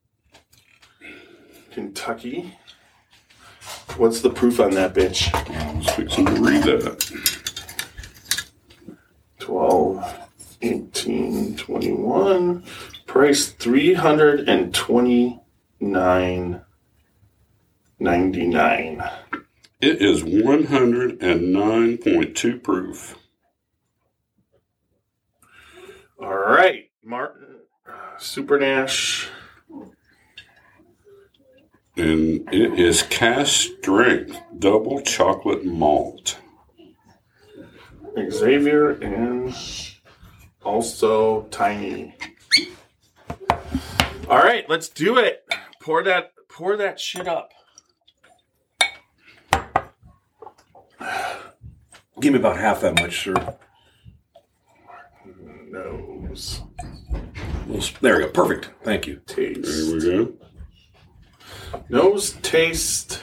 Kentucky. What's the proof on that bitch? I was fixing to read that. twelve, eighteen, twenty-one. Price three hundred twenty-nine ninety-nine. It is one hundred nine point two proof. All right, Martin, uh, Super Nash. And it is cast strength double chocolate malt. Xavier and also Tiny. All right, let's do it. Pour that, pour that shit up. Give me about half that much, sir. Nose, There we go. Perfect. Thank you. taste, There we go. nose, taste.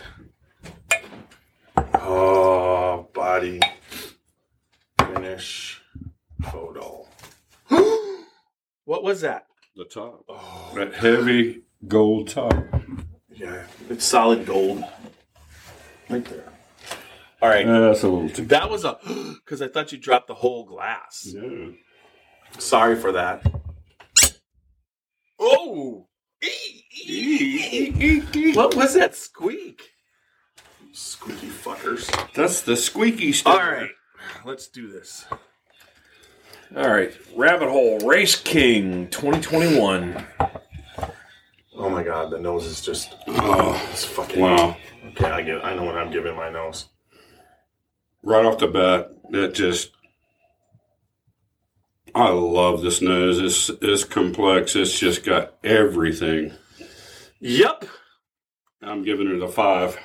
Oh, body, finish, photo. What was that? The top. Oh, That heavy gold top. yeah, it's solid gold. Right there. All right. Uh, that's a little too. That was a because I thought you dropped the whole glass. Yeah. Sorry for that. Oh! What was that squeak? You squeaky fuckers. That's the squeaky stuff. All right, let's do this. All right. Rabbit Hole Race King twenty twenty-one. Oh my god, the nose is just Oh, it's fucking wow. Okay, I get I know what I'm giving my nose. Right off the bat, that just. I love this nose. It's, it's complex. It's just got everything. Yep. I'm giving it a five.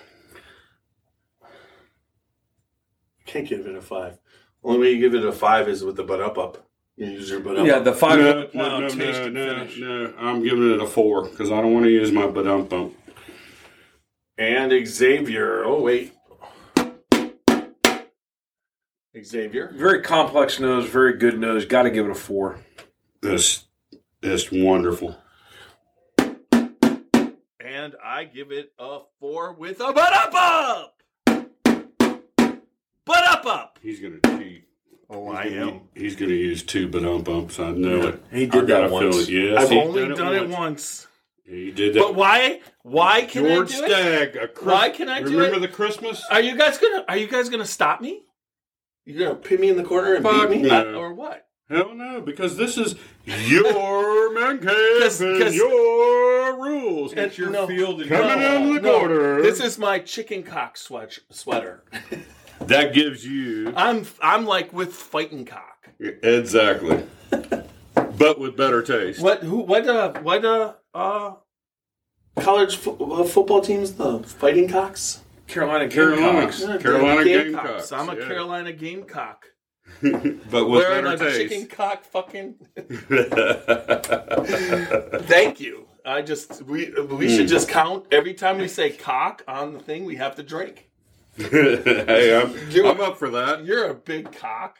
Can't give it a five. Only way you give it a five is with the butt up up. You use your butt up. Yeah, up. the five No, hundred no, pound no, taste no, and no, finish. no. I'm giving it a four because I don't want to use my badump bump. And Xavier. Oh wait. Xavier. Very complex nose, very good nose. Got to give it a four. This it's wonderful. And and I give it a four with a butt up up. Butt up up. He's gonna cheat. Oh, he's I gonna, am. He's gonna use two banana bumps. I know it. He did I that once. It. Yes, I've he's only done, done it, it once. once. He did that. But why? Why can George I do Stagg, it? a Chris, Why can I do remember it? the Christmas? Are you guys gonna? Are you guys gonna stop me? You gonna pin me in the corner and Fuck beat me, no. or what? Hell no, because this is your man cave Cause, and cause, your rules. It's your no, field and coming no, in the no, corner. This is my chicken cock sweat, sweater. That gives you I'm I'm like with fighting cock. exactly, but with better taste. What who what uh what uh uh college fo- uh, football teams, the Fighting Cocks? Carolina Carolina. Gamecocks. Yeah, Carolina the Gamecocks, I'm a yeah. Carolina Gamecock. But with Wearing better a taste. chicken cock fucking. Thank you. I just we we should just count every time we say cock on the thing. We have to drink. Hey, I'm, You're- I'm up for that. You're a big cock.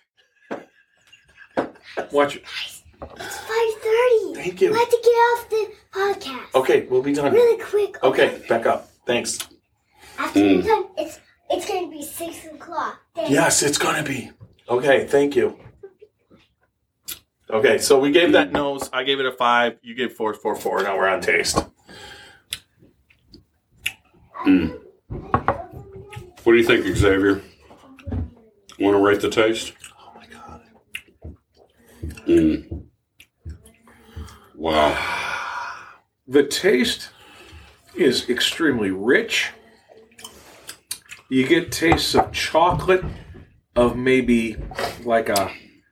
Watch it. It's five thirty. Thank you. We have to get off the podcast. Okay, we'll be done. Really quick. Okay, back up. Thanks. After we're done, it's it's gonna be six o'clock. Thanks. Yes, it's gonna be. Okay, thank you. Okay, so we gave that nose. I gave it a five. You gave four, four, four. Now we're on taste. Mm. What do you think, Xavier? Want to rate the taste? Oh my god. Mm. Wow. The taste is extremely rich. You get tastes of chocolate, of maybe like a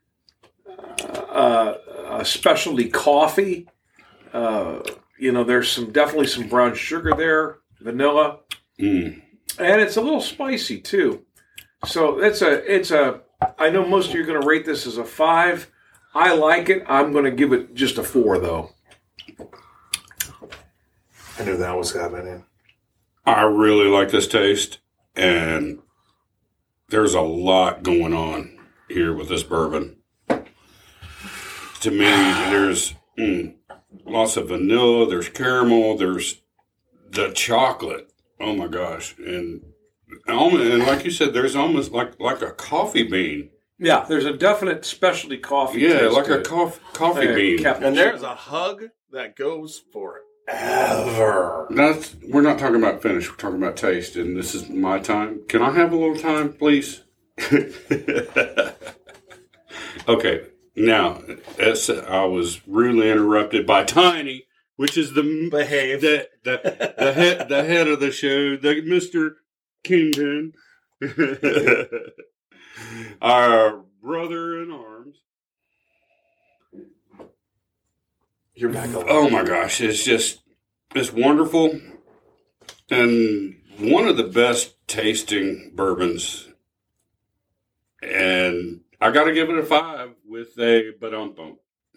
a, a specialty coffee. Uh, you know, there's some definitely some brown sugar there, vanilla, Mm. and it's a little spicy too. So it's a it's a. I know most of you are going to rate this as a five. I like it. I'm going to give it just a four though. I knew that was happening. I really like this taste, and there's a lot going on here with this bourbon. To me, there's mm, lots of vanilla, there's caramel, there's the chocolate. Oh my gosh. And and like you said, there's almost like, like a coffee bean. Yeah, there's a definite specialty coffee. Yeah, taste like to a it. cof- coffee Uh, bean. Captain And there's a hug that goes forever. That's, we're not talking about finish, we're talking about taste, and this is my time. Can I have a little time, please? Okay, now, as I was rudely interrupted by Tiny, which is the Behave. the, the, the, head, the head of the show, the Mister Kingpin, our brother in arms. You're back alive. Oh my gosh, it's just, it's wonderful. And one of the best tasting bourbons. And I got to give it a five with a ba-dum bump.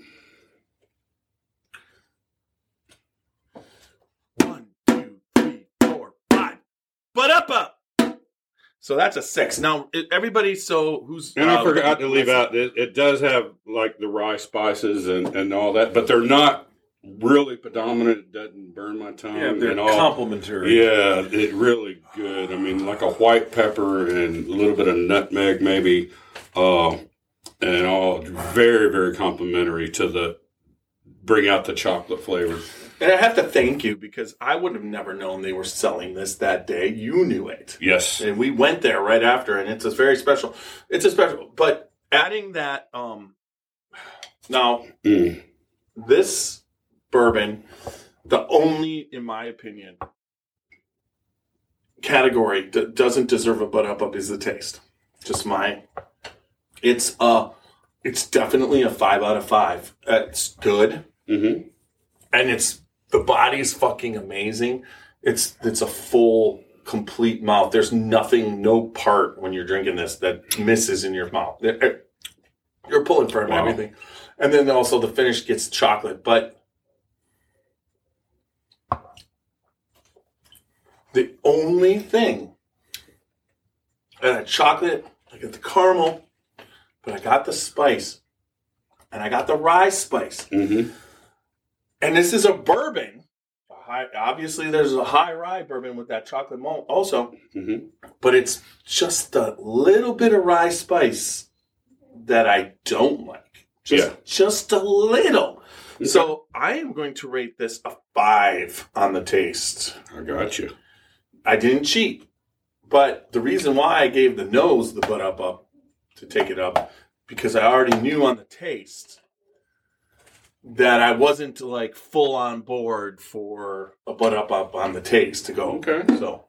One, two, three, four, five. But up, up. So that's a six. Now, it- everybody, so who's. And I uh, forgot to leave out, it, it does have like the rye spices and, and all that, but they're not really predominant. It doesn't burn my tongue. Yeah, they're and all. complimentary. Yeah, it really good. I mean, like a white pepper and a little bit of nutmeg, maybe, uh, and all very, very complimentary to the bring out the chocolate flavor. And I have to thank you because I would have never known they were selling this that day. You knew it. Yes. And we went there right after, and it's a very special. It's a special. But adding that, um, now, Mm. this bourbon, the only, in my opinion, category that doesn't deserve a butt up up is the taste. Just my, it's uh, it's definitely a five out of five. It's good, Mm-hmm. and it's the body's fucking amazing. It's it's a full, complete mouth. There's nothing, no part when you're drinking this that misses in your mouth. You're pulling from Wow. everything, and then also the finish gets chocolate, but. The only thing, I got chocolate, I got the caramel, but I got the spice, and I got the rye spice. Mm-hmm. And this is a bourbon, high, obviously there's a high rye bourbon with that chocolate malt also, Mm-hmm. but it's just a little bit of rye spice that I don't like. Just, Yeah. just a little. Okay. So I am going to rate this a five on the taste. I got you. I didn't cheat, but the reason why I gave the nose the butt up up to take it up, because I already knew on the taste that I wasn't like full on board for a butt up up on the taste to go. Okay. So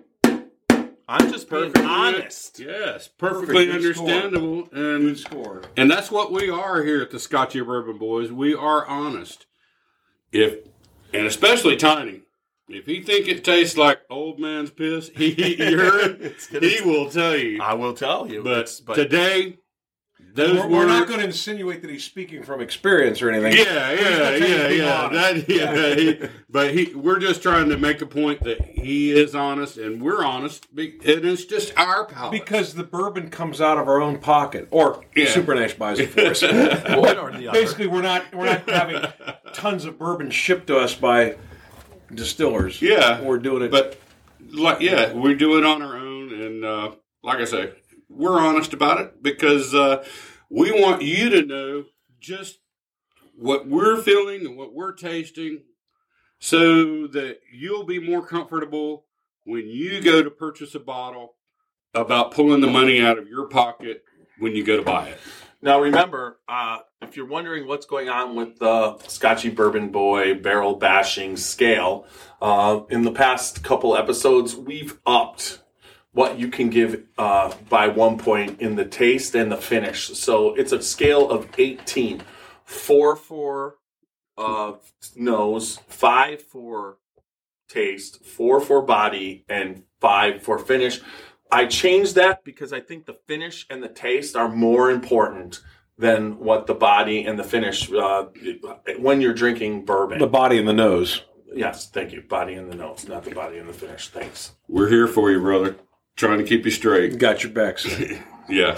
I'm just being Perfectly honest. Yes, perfectly Perfect. Good score. understandable. And Good score. And that's what we are here at the Scotchy Bourbon Boys. We are honest. If and especially Tiny, if he think it tastes like old man's piss, he you heard, It's gonna- he will tell you. I will tell you. But, It's- but today, those We're, we're not words- going to insinuate that he's speaking from experience or anything. Yeah, yeah, gonna tell you yeah, to be yeah. honest. That, yeah, he, but he, we're just trying to make a point that he is honest, and we're honest, be- and it's just our palate. Because the bourbon comes out of our own pocket, or Yeah. Super Nash buys it for us. one or the other. Basically, we're not we're not having tons of bourbon shipped to us by distillers. Yeah, we're doing it. But like, yeah, we do it on our own, and uh, like I say, we're honest about it because uh, we want you to know just what we're feeling and what we're tasting, so that you'll be more comfortable when you go to purchase a bottle about pulling the money out of your pocket when you go to buy it. Now remember, uh, if you're wondering what's going on with the Scotchy Bourbon Boy barrel bashing scale, uh, in the past couple episodes, we've upped what you can give uh, by one point in the taste and the finish. So it's a scale of eighteen. Four for uh, nose, five for taste, four for body, and five for finish. I changed that because I think the finish and the taste are more important than what the body and the finish uh, when you're drinking bourbon. the body and the nose. Yes, thank you. Body and the nose, not the body and the finish. Thanks. We're here for you, brother. Trying to keep you straight. Got your back. Son. Yeah.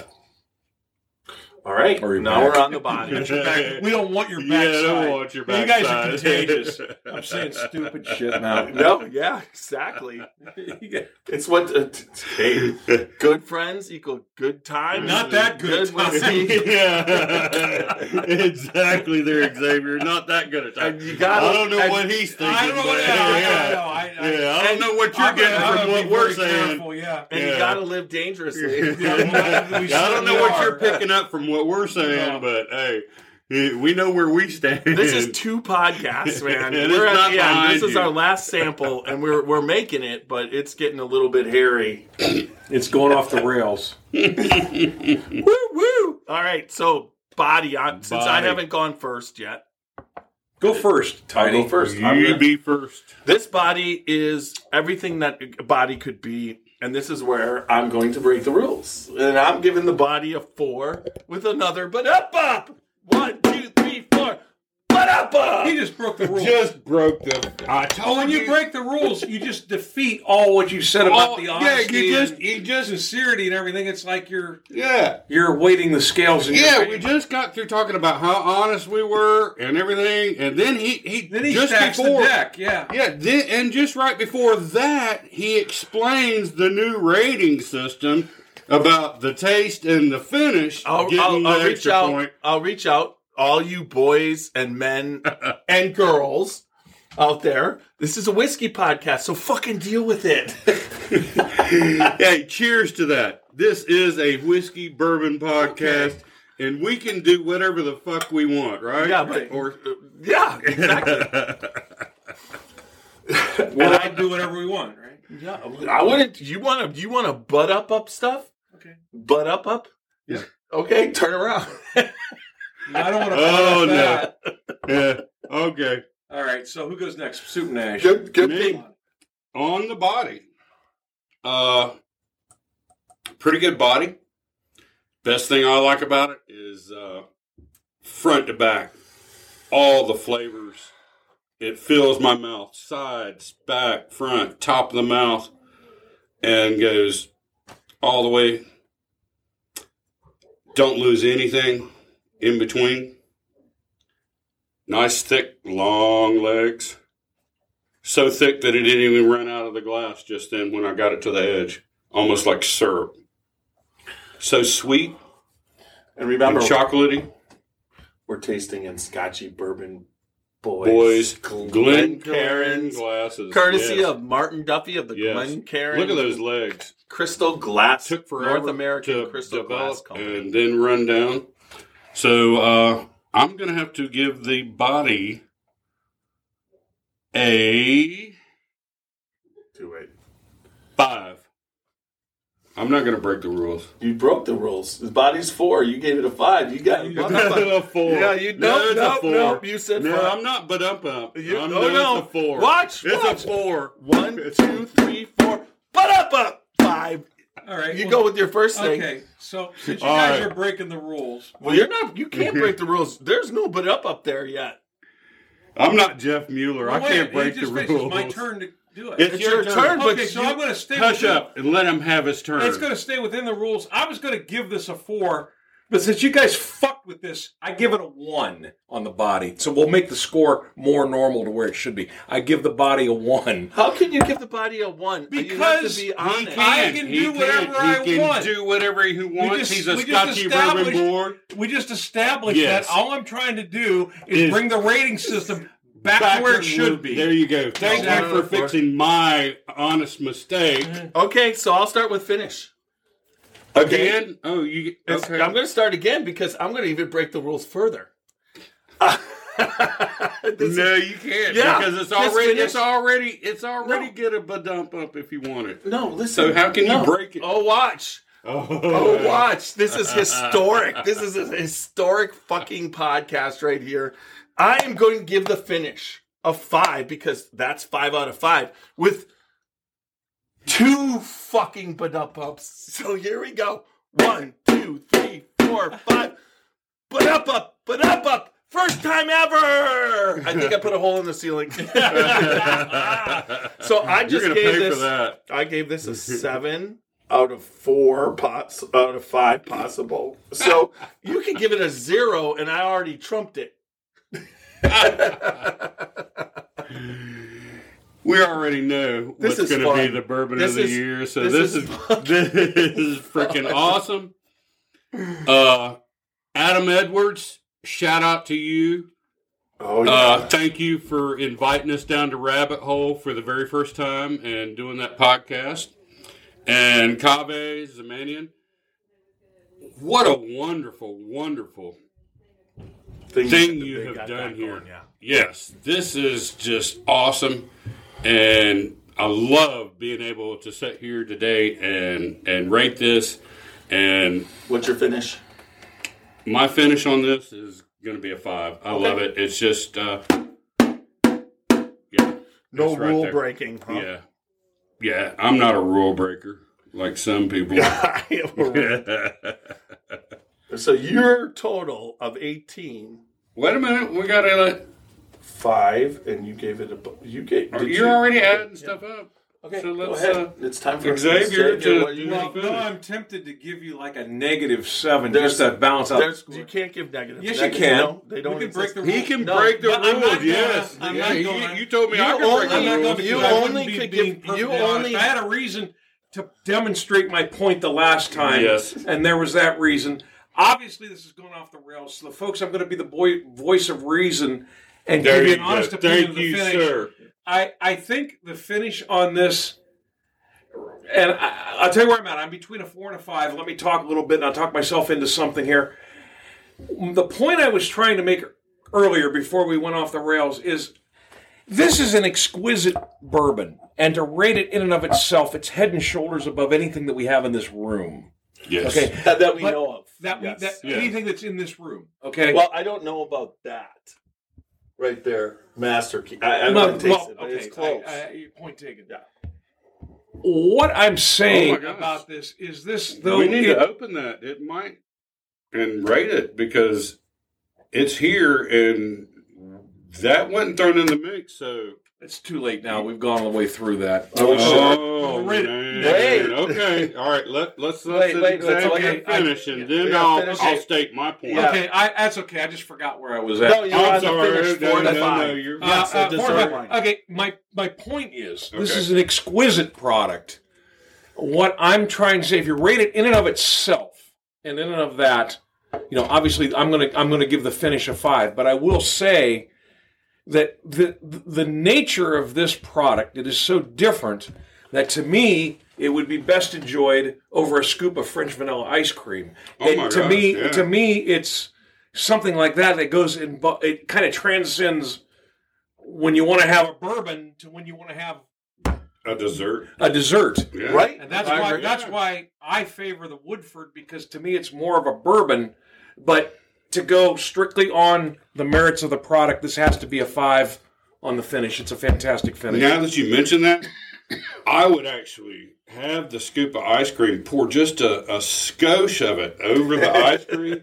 All right, Or your now back. we're on the body. We don't want your Yeah, back. I don't want your You guys are backside. contagious. I'm saying stupid shit now. No, yeah, exactly. It's what. Uh, t- hey, good friends equal good times. Not that good times. Yeah, exactly. There, Xavier. Not that good at And time. you gotta- I don't know and- what he's thinking. I don't know what. but- Yeah, I, yeah. I, know. I, I, Yeah, I don't know what you're I'm getting gonna- I'm from gonna what be we're very saying. careful, yeah. And Yeah. you gotta live dangerously. Yeah, we I don't know certainly what are. you're picking up from what we're saying, No. but hey, we know where we stand. This is two podcasts, man. And We're it's at not the end. behind This is you. our last sample, and we're we're making it, but it's getting a little bit hairy. It's going off the rails. Woo woo! All right, so body on. Since I Body. haven't gone first yet, Go first, I'll Tiny. go first. I'm You gonna- be first. This body is everything that a body could be, and this is where I'm going to break the rules. And I'm giving the body a four with another but up up. One, two, three, four. But up up. He just broke the rules. Just broke the. I told Oh, when you break the rules, you just defeat all what you said about Oh, the yeah, honesty you just, and you just, sincerity and everything. It's like you're yeah. you're weighting the scales. In Yeah, your we just got through talking about how honest we were and everything, and then he he then he just stacks before, the deck. Yeah, yeah, then, and just right before that, he explains the new rating system about the taste and the finish. I'll, getting I'll, the I'll reach extra out. point. I'll reach out, all you boys and men and girls out there. This is a whiskey podcast, so fucking deal with it. Hey, cheers to that! This is a whiskey bourbon podcast. And we can do whatever the fuck we want, right? Yeah, but or yeah, exactly. we'll all do whatever we want, right? Yeah, I wouldn't. You want to? You want to butt up up stuff? Okay. Butt up up. Yeah. Okay, turn around. I don't want to. Oh, no. that. yeah, okay. All right. So who goes next? Soup Nash. good, good Me. thing. On the body. Uh, pretty good body. Best thing I like about it is uh, front to back, all the flavors. It fills my mouth, sides, back, front, top of the mouth, and goes all the way. Don't lose anything in between. Nice, thick, long legs. so thick that it didn't even run out of the glass just then when I got it to the edge. Almost like syrup. So sweet And remember, and chocolatey. we're tasting in Scotchy Bourbon Boys. Boys, Glencairns. Glencairn glasses. Courtesy yes. of Martin Duffy of the Yes. Glencairn. Look at those legs. Crystal Glass. Took forever North American to Crystal develop Glass Company. and then run down. So uh, I'm going to have to give the body a Do it. five. I'm not going to break the rules. You broke the rules. The body's four. You gave it a five. You got You one got up. a four. Yeah, you No, no, it's no, a four. no. You said No, five. I'm not, but up up. You- I'm oh, no, no. it's a four. Watch, It's watch. a four. One, two, three, four. But up, up. Five. All right. You well, go with your first thing. Okay, so since you All guys right. are breaking the rules, Well, you're not. You can't break the rules. There's no but up up there yet. I'm not Jeff Mueller. I Well, can't wait, break he the just finished. rules. It's my turn to do it. It's, It's your, your turn. turn, but okay, so you- I'm going to stay. Hush within, up and let him have his turn. It's going to stay within the rules. I was going to give this a four, but since you guys fucked with this, I give it a one on the body. So we'll make the score more normal to where it should be. I give the body a one. How can you give the body a one? You have Because to be he honest. can't. I can He do whatever can. I He can want. do whatever he wants. just- He's a we just Scotchy bourbon established- board. We just established Yes. that. All I'm trying to do is Is- bring the rating system back, Back to where to- it should be. There you go. Thank One you out for of four. fixing my honest mistake. Okay, so I'll start with finish. Again? Oh, you. It's- Okay. I'm going to start again because I'm going to even break the rules further. This no, is- you can't Yeah, because it's just already finish. it's already it's already No. get a badump up if you want it. no, listen. So how can no. you break it? Oh, watch. Oh, Oh, watch. This is historic. This is a historic fucking podcast right here. I am going to give the finish a five because that's five out of five with two fucking badump ups. So here we go. One, two, three, four, five. Badump up, badump up. First time ever. I think I put a hole in the ceiling. So I You're just gonna gave pay this. for that. I gave this a seven out of four pots out of five possible. So you can give it a zero, and I already trumped it. We already know This what's is going to be fun. the bourbon This of the is- year. So this this, is is fucking this is freaking awesome. Uh, Adam Edwards, shout out to you. Oh Uh, thank you for inviting us down to Rabbit Hole for the very first time and doing that podcast. And Kaveh Zamanian, what a wonderful, wonderful thing, thing that you they have got done that here. going, yeah. Yes, this is just awesome. And I love being able to sit here today and, and rate this. And What's your finish? my finish on this is going to be a five. I Okay. love it. It's just, uh, yeah. No it's right rule there. breaking, huh? Yeah. Yeah, I'm not a rule breaker like some people. So your total of eighteen, Wait a minute. We got to let. five, and you gave it a. bu- You gave. did You're you- already okay, adding yeah. stuff up. Okay, So go let's, ahead. uh, it's time for Xavier to what you do want. his No, finish. I'm tempted to give you like a negative seven There's- just to balance out. There's, the score. you can't give negative. Yes, you Negative, can. no, they don't. We can break exist. the He can No, break the but I'm not rules, gonna- yes. I'm Yeah, not he- gonna- you told me I You could break only- the I'm not rules. going to. You I wouldn't only be could being give- perfectly you honest. only- I had a reason to demonstrate my point the last time. Yes. And there was that reason. Obviously, this is going off the rails. So, the folks, I'm going to be the boy, voice of reason and There give you you an go. honest opinion Thank of the you, finish. sir. I, I think the finish on this, and I, I'll tell you where I'm at. I'm between a four and a five. Let me talk a little bit, and I'll talk myself into something here. The point I was trying to make earlier before we went off the rails is this is an exquisite bourbon, and to rate it in and of itself, it's head and shoulders above anything that we have in this room. Yes. Okay, that, that we But know of. that we Yes. that Yeah. anything that's in this room. Okay, Well, I don't know about that. Right there, master key. I, I Well, haven't tasted well, it, but okay, it's close. I- I- point taken. Yeah. What I'm saying Oh my gosh. about this is this, though. we need it- to open that. It might and rate it because it's here and that wasn't thrown in the mix. So It's too late now. We've gone all the way through that. Oh, Wait. man. Wait. Okay. All right. Let, let's let Wait, the wait, let's executive okay. finish, and then Yeah, I'll, finish I'll it. state my point. Yeah. Okay, I, that's okay. I just forgot where I was at. No, you're I'm on sorry. the finish No, four no, to no, five. you're- Uh, Yes, uh, a dessert four- line. okay, my my point is this Okay. is an exquisite product. What I'm trying to say, if you rate it in and of itself, and in and of that, you know, obviously I'm gonna I'm gonna give the finish a five, but I will say that the the nature of this product, it is so different that to me it would be best enjoyed over a scoop of French vanilla ice cream. Oh And my to gosh, me, yeah. to me, it's something like that that goes in. It kind of transcends when you want to have a bourbon to when you want to have A dessert. a dessert. Yeah. Right? And that's I why agree. that's why I favor the Woodford, because to me it's more of a bourbon. But to go strictly on the merits of the product, this has to be a five on the finish. It's a fantastic finish. Now that you mention that, I would actually have the scoop of ice cream, pour just a, a skosh of it over the ice cream,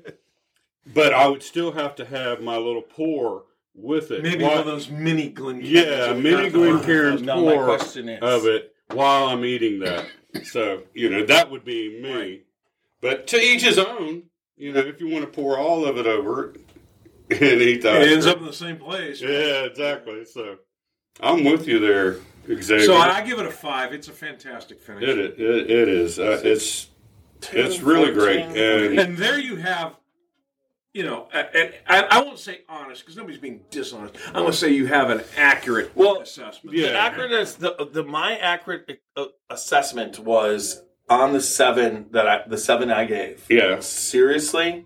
but I would still have to have my little pour with it. Maybe While- one of those mini Glencairns. Yeah, mini Glencairn Now my pour question is- of it while I'm eating that. So, you know, that would be me. But to each his own. You know, if you want to pour all of it over it and eat that. It ends up in the same place. Yeah, exactly. So I'm with you there, Xavier. So I give it a five. It's a fantastic finish. It, it, it is. Uh, it's it's really great. And And there you have, you know, and I, I won't say honest because nobody's being dishonest. I'm going to say you have an accurate Well, assessment. yeah. The accurate is the, the my accurate uh, assessment was on the seven that I the seven I gave. yeah, Seriously,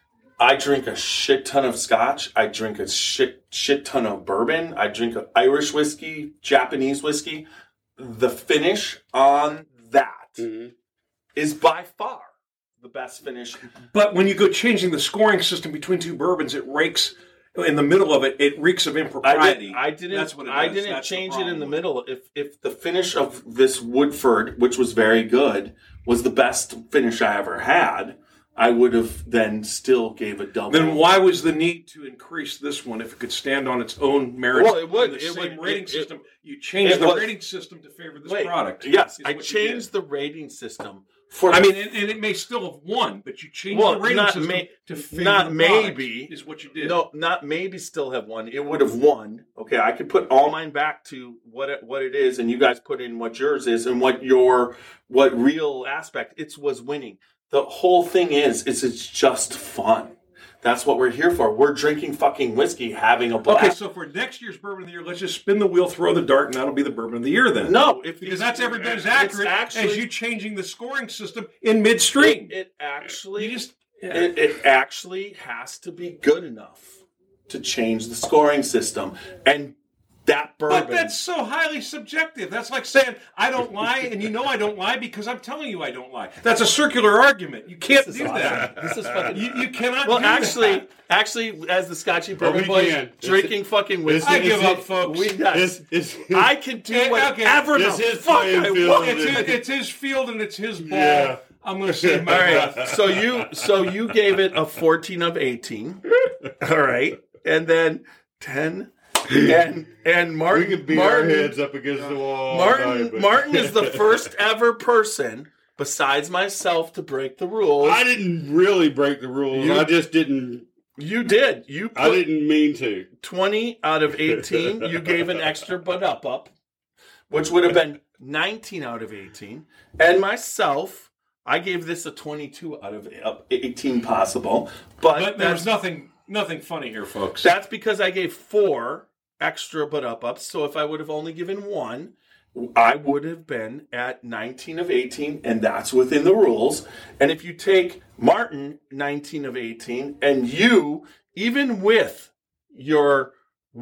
I drink a shit ton of scotch. I drink a shit shit ton of bourbon. I drink a Irish whiskey, Japanese whiskey. The finish on that is Mhm. by far the best finish. But when you go changing the scoring system between two bourbons, it rakes in the middle of it. It reeks of I, impropriety. did, I didn't. That's what it I does. didn't That's the change it in problem the with it. middle. If if the finish of this Woodford, which was very good, was the best finish I ever had, I would have then still gave a double. Then why was the need to increase this one if it could stand on its own merits? Well, it would. in the It same would- rating it- system. You changed it the was- rating system to favor this Wait, product. Yes, is I what you did. changed the rating system for. I the- mean, and, and it may still have won, but you changed Well, the rating not system may- to favor not the product, maybe. is what you did. no, not maybe still have won. It would have won. Okay, I could put all mine back to what it, what it is, and you guys put in what yours is and what your what real aspect it was winning. The whole thing is, is it's just fun. That's what we're here for. We're drinking fucking whiskey, having a blast. Okay, so for next year's bourbon of the year, let's just spin the wheel, throw the dart, and that'll be the bourbon of the year then. no, if Because that's every bit as it's accurate actually, as you changing the scoring system in midstream. It, it actually, You just- it, it actually has to be good enough to change the scoring system, and that bourbon. But that's so highly subjective. That's like saying I don't lie, and you know I don't lie because I'm telling you I don't lie. That's a circular argument. You can't This is do awesome. that. This is fucking. You, you cannot. Well, do actually, that. actually, as the Scotchy Oh, Bourbon we Boys, can. drinking fucking whiskey. I give is up, it- folks. We got. It's, it's, I can do Okay, whatever It's the his fuck playing I field. want. it's his, it's his field and it's his ball. Yeah. I'm going to say All my right. breath. So you, so you gave it a fourteen of eighteen. All right, and then ten, and and Martin. we could beat Martin, our heads up against the wall. all Martin, night, but- Martin is the first ever person besides myself to break the rules. I didn't really break the rules. You- I just didn't. You did. You I put didn't mean to. twenty out of eighteen. You gave an extra but up up, which would have been nineteen out of eighteen. And myself, I gave this a twenty-two out of eighteen possible. But, But that's, there's nothing, nothing funny here, folks. that's because I gave four extra but up ups. So if I would have only given one, I would have been at nineteen of eighteen, and that's within the rules. And if you take Martin, nineteen of eighteen, and you, even with your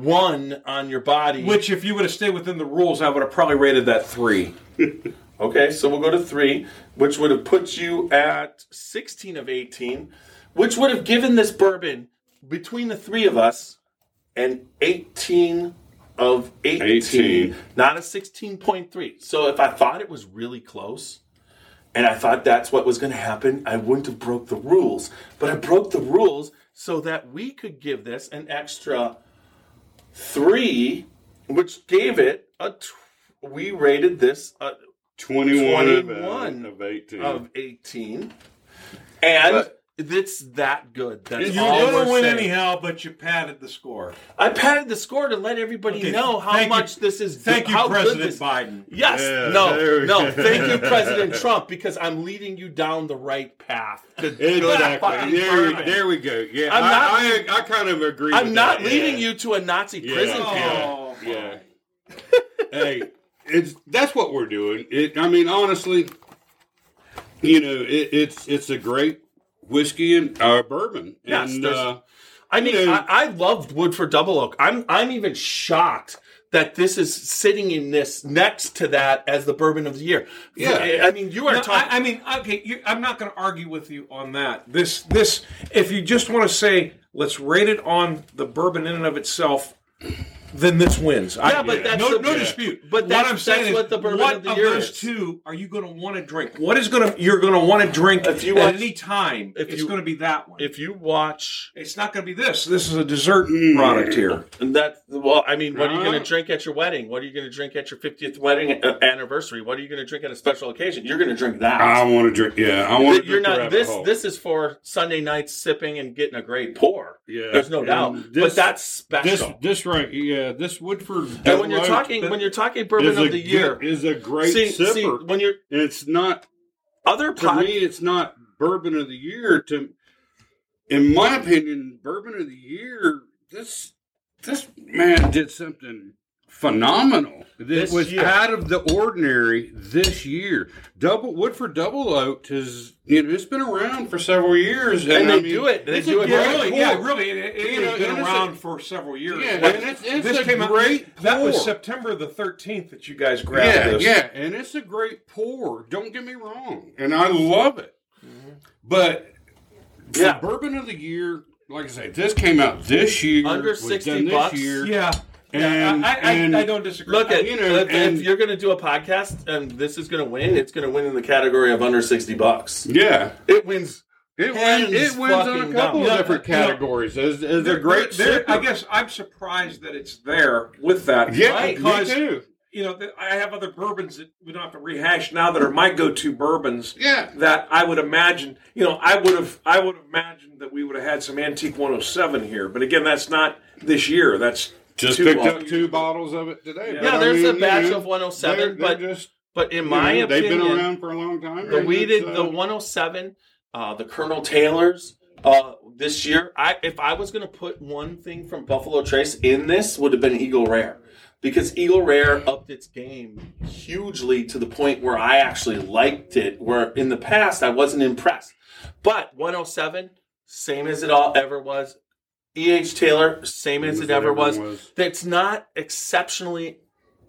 one on your body. Which, if you would have stayed within the rules, I would have probably rated that three. Okay, so we'll go to three, which would have put you at sixteen of eighteen, which would have given this bourbon, between the three of us, an eighteen of eighteen, eighteen. not a sixteen point three. So if I thought it was really close, and I thought that's what was going to happen, I wouldn't have broke the rules. But I broke the rules so that we could give this an extra three which gave it a. Tw- we rated this a twenty-one, twenty-one of eighteen. Of eighteen, and. But, it's that good. That's You're all going to win saying. anyhow, but you padded the score. I padded the score to let everybody Okay, know how thank much you, this is. Thank you, how President good this, Biden. Yes. Yeah, no. there we No. go. Thank you, President Trump, because I'm leading you down the right path. To good fucking Exactly. There, bourbon. there we go. Yeah, I'm I, not- I, I kind of agree. I'm with not that. leading yeah. you to a Nazi Yeah. prison Oh. camp. Yeah. Hey, it's that's what we're doing. It, I mean, honestly, you know, it, it's it's a great whiskey and uh, bourbon. Yes, and there's- uh, I mean, you know, I, I loved Woodford Double Oak. I'm I'm even shocked that this is sitting in this next to that as the bourbon of the year. Yeah. I mean, you are No, talking. I, I mean, okay, you, I'm not going to argue with you on that. This, this, if you just want to say, let's rate it on the bourbon in and of itself, then this wins. I- Yeah, but that's no, the- no yeah. dispute. But what that's- I'm saying that's is, what the bourbon what of the year those is. two are you going to want to drink? What is going to you're going to want to drink If you at watch- any time? if It's you- going to be that one. if you watch It's not going to be this. This is a dessert Mm. product here. that, well, I mean, what are you going Uh. to drink at your wedding? What are you going to drink at your fiftieth wedding uh, anniversary? What are you going to drink at a special occasion? You're going to drink that. I want to drink. Yeah, I want to. You're drink the not rabbit this. hole. This is for Sunday nights sipping and getting a great pour. Yeah, There's no and doubt. this- but that's special. This this right. Yeah, this Woodford. and when you're Double Oak talking, when you're talking bourbon is a of the year, good- is a great see, sipper. see, when you're It's not. other To pod, me, it's not bourbon of the year. To, in my opinion, bourbon of the year. This this man did something phenomenal. This This was year. out of the ordinary this year. Double Woodford Double Oaked has you know it's been around for several years, and, And I they mean, do it. They it's do a it great very Really, pour. yeah, really. It, it, You know, has been and it's around a- for several years. Yeah, But and it's, it's this a came out. great That was pour. September the thirteenth that you guys grabbed Yeah, this. yeah, and it's a great pour. Don't get me wrong, and I love it. But for Yeah. bourbon of the year, like I say, this came out this year, Under was sixty done this bucks? year, yeah. and, I, I, and I don't disagree. look at you know, if, and- if you're going to do a podcast and this is going to win, it's going to win in the category of under sixty bucks. yeah, It wins. it Hands wins. It wins on fucking a couple down. of different You know, categories. As, as a There- great there- sipper. I guess I'm surprised that it's there with that. yeah, Right, me because too. you know th- I have other bourbons that we don't have to rehash now that are my go-to bourbons. Yeah. That I would imagine. You know, I would have. I would have imagined that we would have had some Antique one oh seven here, but again, that's not this year. That's Just two picked bottles. up two bottles of it today. Yeah, But I there's a mean, batch you know, of one oh seven, they're- they're but- just, But in you my know, opinion, they've been around for a long time. the and weeded, it's, the uh, one oh seven, uh, the Colonel Taylors, uh, this year, I if I was going to put one thing from Buffalo Trace in this, would have been Eagle Rare. Because Eagle Rare upped its game hugely to the point where I actually liked it, where in the past I wasn't impressed. But one oh seven, same as it all ever was. E H. Taylor, same as Same it as ever it was. ever was. That's not exceptionally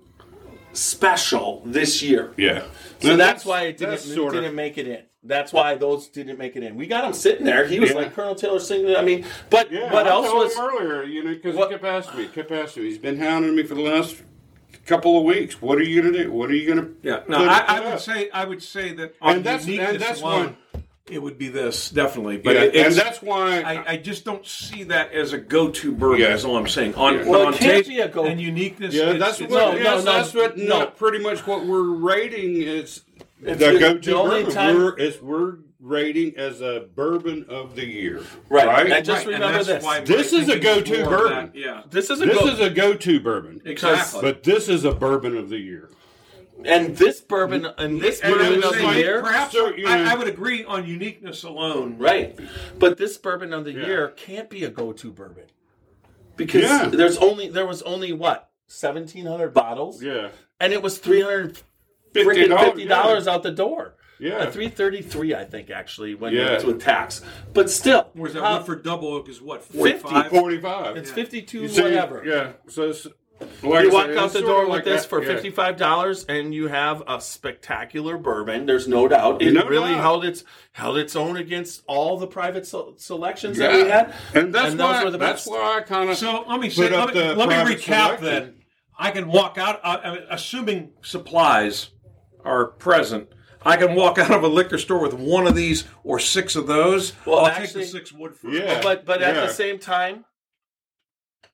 special this year. Yeah. So And that's, why it didn't, that's sort of- didn't make it in. That's why those didn't make it in. We got him sitting there. He was Yeah. like Colonel Taylor singing. I mean, but Yeah, what I else told was? him earlier, you know, because he What- kept asking me, kept asking me. He's been hounding me for the last couple of weeks. What are you going to do? What are you going to? Yeah, no, I, I would say I would say that on And that's- and uniqueness that's alone, it would be this definitely. But Yeah, it, and it's, that's why. I, I just don't see that as a go-to bourbon. Yeah. Is all I'm saying. On, Yeah. Well, it on can't taste be a go- and uniqueness. yeah, it's- that's it's- what. no, yes, no, that's what. no. No, pretty much what we're rating is If the you- go-to the only bourbon. time- we're, is we're rating as a bourbon of the year. Right. Right. And just Right, and remember that's this. why This my is a thinking go-to more of bourbon. that, Yeah, This is a This go- is a go-to bourbon. exactly. But this is a bourbon of the year. and this bourbon and this And I bourbon would of say the year, perhaps So, you know- I, I would agree on uniqueness alone. right? But this bourbon of the Yeah. year can't be a go-to bourbon because Yeah. there's only there was only what seventeen hundred bottles, Yeah. and it was three hundred Fifty freaking dollars. fifty dollars out the door. Yeah. Uh, three thirty three, I think, actually, when Yeah. it's with tax. But still, Whereas that how- Woodford Double Oak is what fifty. forty-five. Forty-five. it's fifty-two, You see, whatever. Yeah. So it's, like You I walk say, out it's the sort door of with like this that. for Yeah. fifty-five dollars, and you have a spectacular bourbon. There's no doubt. It No really doubt. held its held its own against all the private se- selections that we had, And that's those why. were the that's best. why I kind of. So let me say, Put up let me, the let me private recap selection. then. I can walk out, uh, I mean, assuming supplies are present. I can walk out of a liquor store with one of these or six of those. Well, I'll actually- take the six Woodford. Yeah. But but at Yeah. the same time,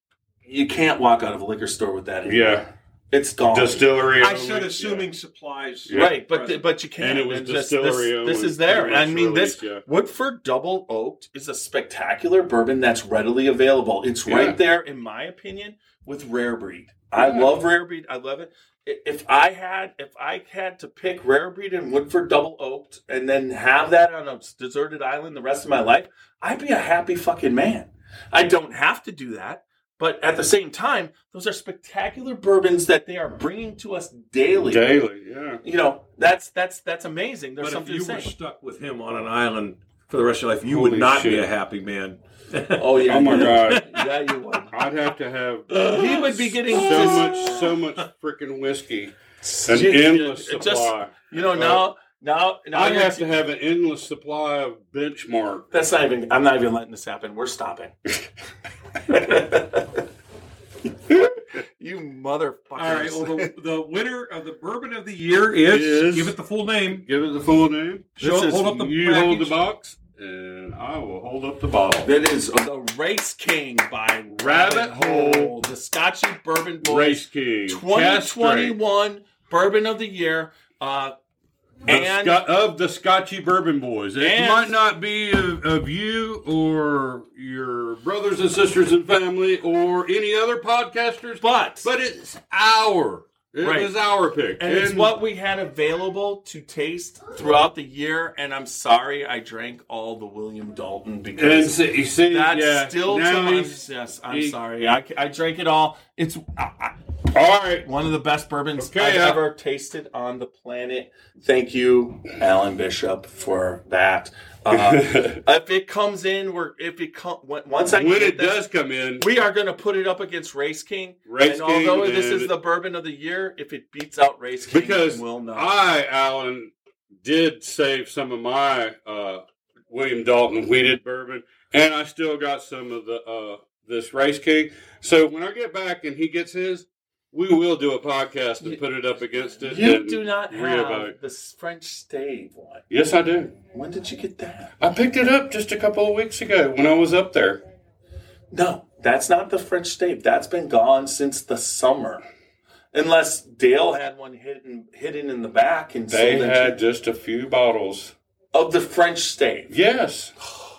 you can't walk out of a liquor store with that anymore. Yeah. It's gone. Distillery. I only. said assuming Yeah. supplies. Yeah. Right, but th- but you can't. And it was this, distillery This, this only, is there. pretty I much mean, this released, yeah. Woodford Double Oaked is a spectacular bourbon that's readily available. It's Yeah. right there, in my opinion, with Rare Breed. I Yeah. love Rare Breed. I love it. I- If I had if I had to pick Rare Breed and Woodford Double Oaked and then have that on a deserted island the rest of my life, I'd be a happy fucking man. I don't have to do that. But at the same time, those are spectacular bourbons that they are bringing to us daily. Daily, yeah. You know, that's that's that's amazing. There's But if something you to were say. stuck with him on an island for the rest of your life, you Holy would not be shit. a happy man. Oh yeah. Oh my God. Yeah, you would. I'd have to have He would be getting so just- much, so much freaking whiskey. An Just- endless just- supply. You know, now now now I'd you're- have to have an endless supply of benchmark. That's not even. I'm not even letting this happen. We're stopping. You motherfuckers! All right. Well, the, the winner of the bourbon of the year is, Is- give it the full name. Give it the full name. Show, is- hold up the You hold the package. box, and I will hold up the bottle. That is the Race King by Rabbit Rabbit Hole. Hole, the Scotchy Bourbon Boys Race King. twenty twenty-one Bourbon of the Year. Uh, The and Sco- of the Scotchy Bourbon Boys. It And- might not be of, of you or your brothers and sisters and family or any other podcasters, but but it's our. It Right. was our pick. and it's what we had available to taste throughout the year. And I'm sorry I drank all the William Dalton And because see, you see, that's yeah, still now too he's- much. Yes, I'm he- sorry. I, I drank it all. It's I, I, All right. one of the best bourbons Okay, I've yeah. ever tasted on the planet. Thank you, Alan Bishop, for that. Uh, if it comes in, we're if it come once I When get it this, does come in, we are going to put it up against Race King. Race and King although this and- is the bourbon of the year, if it beats out Race King, because we'll know. I, Alan, did save some of my uh, William Dalton wheated bourbon, and I still got some of the uh, this Race King. So when I get back and he gets his, we will do a podcast and You- put it up against it. you and do not have reevaluate. this French stave one. Yes, I do. When did you get that? I picked it up just a couple of weeks ago when I was up there. No, that's not the French stave. That's been gone since the summer. Unless Dale had one hidden hidden in the back and They sold it had just a few bottles. of the French stave. Yes.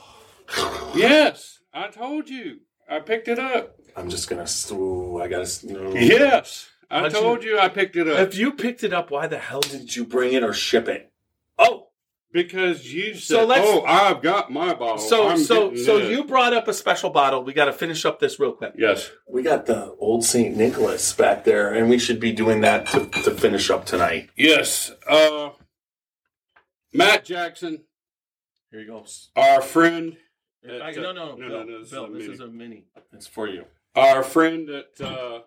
Yes. I told you. I picked it up. I'm just gonna. Ooh, I gotta. No. Yes. I How'd told you I picked it up. If you picked it up, why the hell did you bring it or ship it? Oh, Because you said, So let's- "Oh, I've got my bottle." so I'm so getting so this." you brought up a special bottle. We got to finish up this real quick. Yes. We got the old Saint Nicholas back there, and we should be doing that to, to finish up tonight. Yes. Uh, Matt Jackson, Here you go. our friend. I- at, no, uh, no, no, no, Bill, no, this is Bill, a this mini. is a mini. It's for you. Our friend at uh,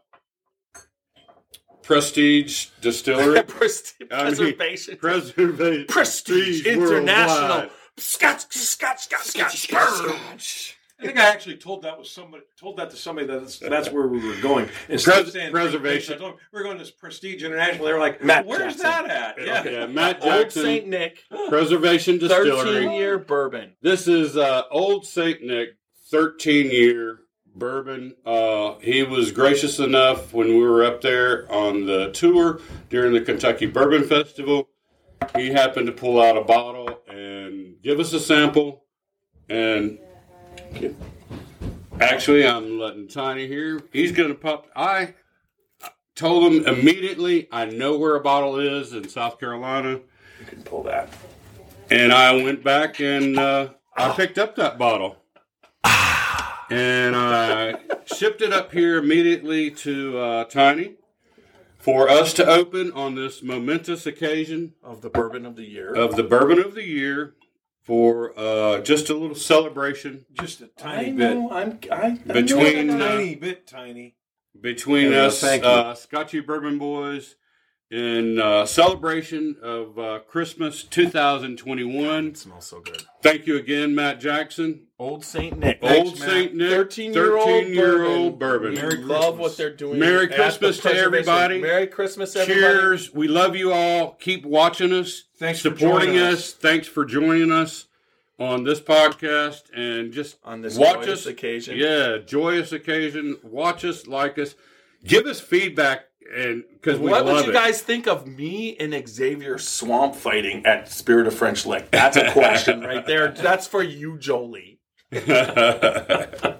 Prestige Distillery. Prestige, I mean, preservation. Preservation. Prestige International. Worldwide. Scotch, Scotch, Scotch, Scotch, Scotch. I think I actually told that was somebody told that to somebody that that's, that's where we were going. Instead of Pres- saying preservation. I told them, we're going to this Prestige International. They were like, Matt "Where's Jackson. that at?" Yeah. Yeah, Matt Old Jackson, Saint Nick, Preservation Distillery. thirteen-year bourbon. This is uh, Old Saint Nick, thirteen-year bourbon. Uh, he was gracious enough when we were up there on the tour during the Kentucky Bourbon Festival. He happened to pull out a bottle and give us a sample. And actually, I'm letting Tiny here. He's going to pop. I told him immediately, I know where a bottle is in South Carolina. You can pull that. And I went back and uh, I picked up that bottle. And I shipped it up here immediately to uh, Tiny for us to open on this momentous occasion Of the bourbon of the year. of the Bourbon of the Year for uh, just a little celebration Just a I tiny bit. know. I'm. I, I'm Between, not- uh, Tiny bit, tiny. between There we go. us, Thank you. uh, Scotchy Bourbon Boys, in uh, celebration of uh, Christmas two thousand twenty-one. It smells so good. Thank you again, Matt Jackson. Old Saint Nick. Old Saint Nick, thirteen-year-old thirteen-year-old bourbon. We love what they're doing. Merry at the Christmas to preservation. everybody. Merry Christmas, everybody. Cheers. We love you all. Keep watching us. Thanks for supporting joining us. us. Thanks for joining us on this podcast and just On this watch joyous us. occasion. Yeah, joyous occasion. Watch us, like us, give us feedback, and because we What love would you it. guys think of me and Xavier swamp fighting at Spirit of French Lick? That's a question right there. That's for you, Jolie. uh,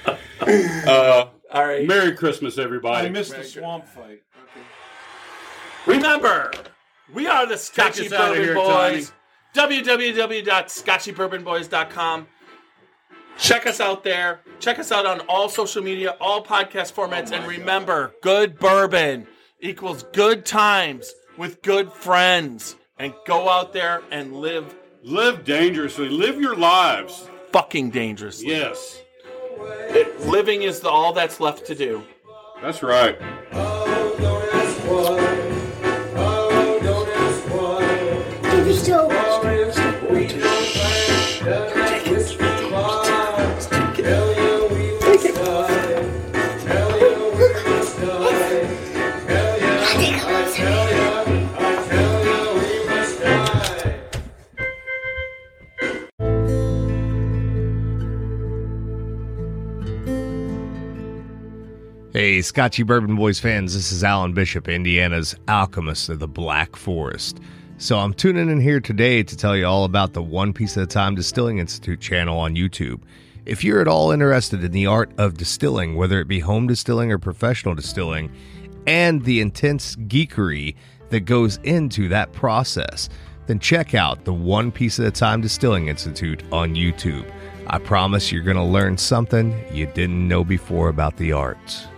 All right. Merry Christmas, everybody. I missed the swamp fight. Okay. Remember, we are the Scotchy us outta Bourbon here, Boys. w w w dot scotchy bourbon boys dot com. Check us out there. Check us out on all social media, all podcast formats. And remember, good bourbon equals good times with good friends. And go out there and live Live dangerously. Live your lives. fucking dangerously. Yes, It, living is the, all that's left to do. that's right. Did you still Hey, Scotchy Bourbon Boys fans, this is Alan Bishop, Indiana's alchemist of the Black Forest. So I'm tuning in here today to tell you all about the One Piece at a Time Distilling Institute channel on YouTube. If you're at all interested in the art of distilling, whether it be home distilling or professional distilling, and the intense geekery that goes into that process, then check out the One Piece at a Time Distilling Institute on YouTube. I promise you're going to learn something you didn't know before about the art.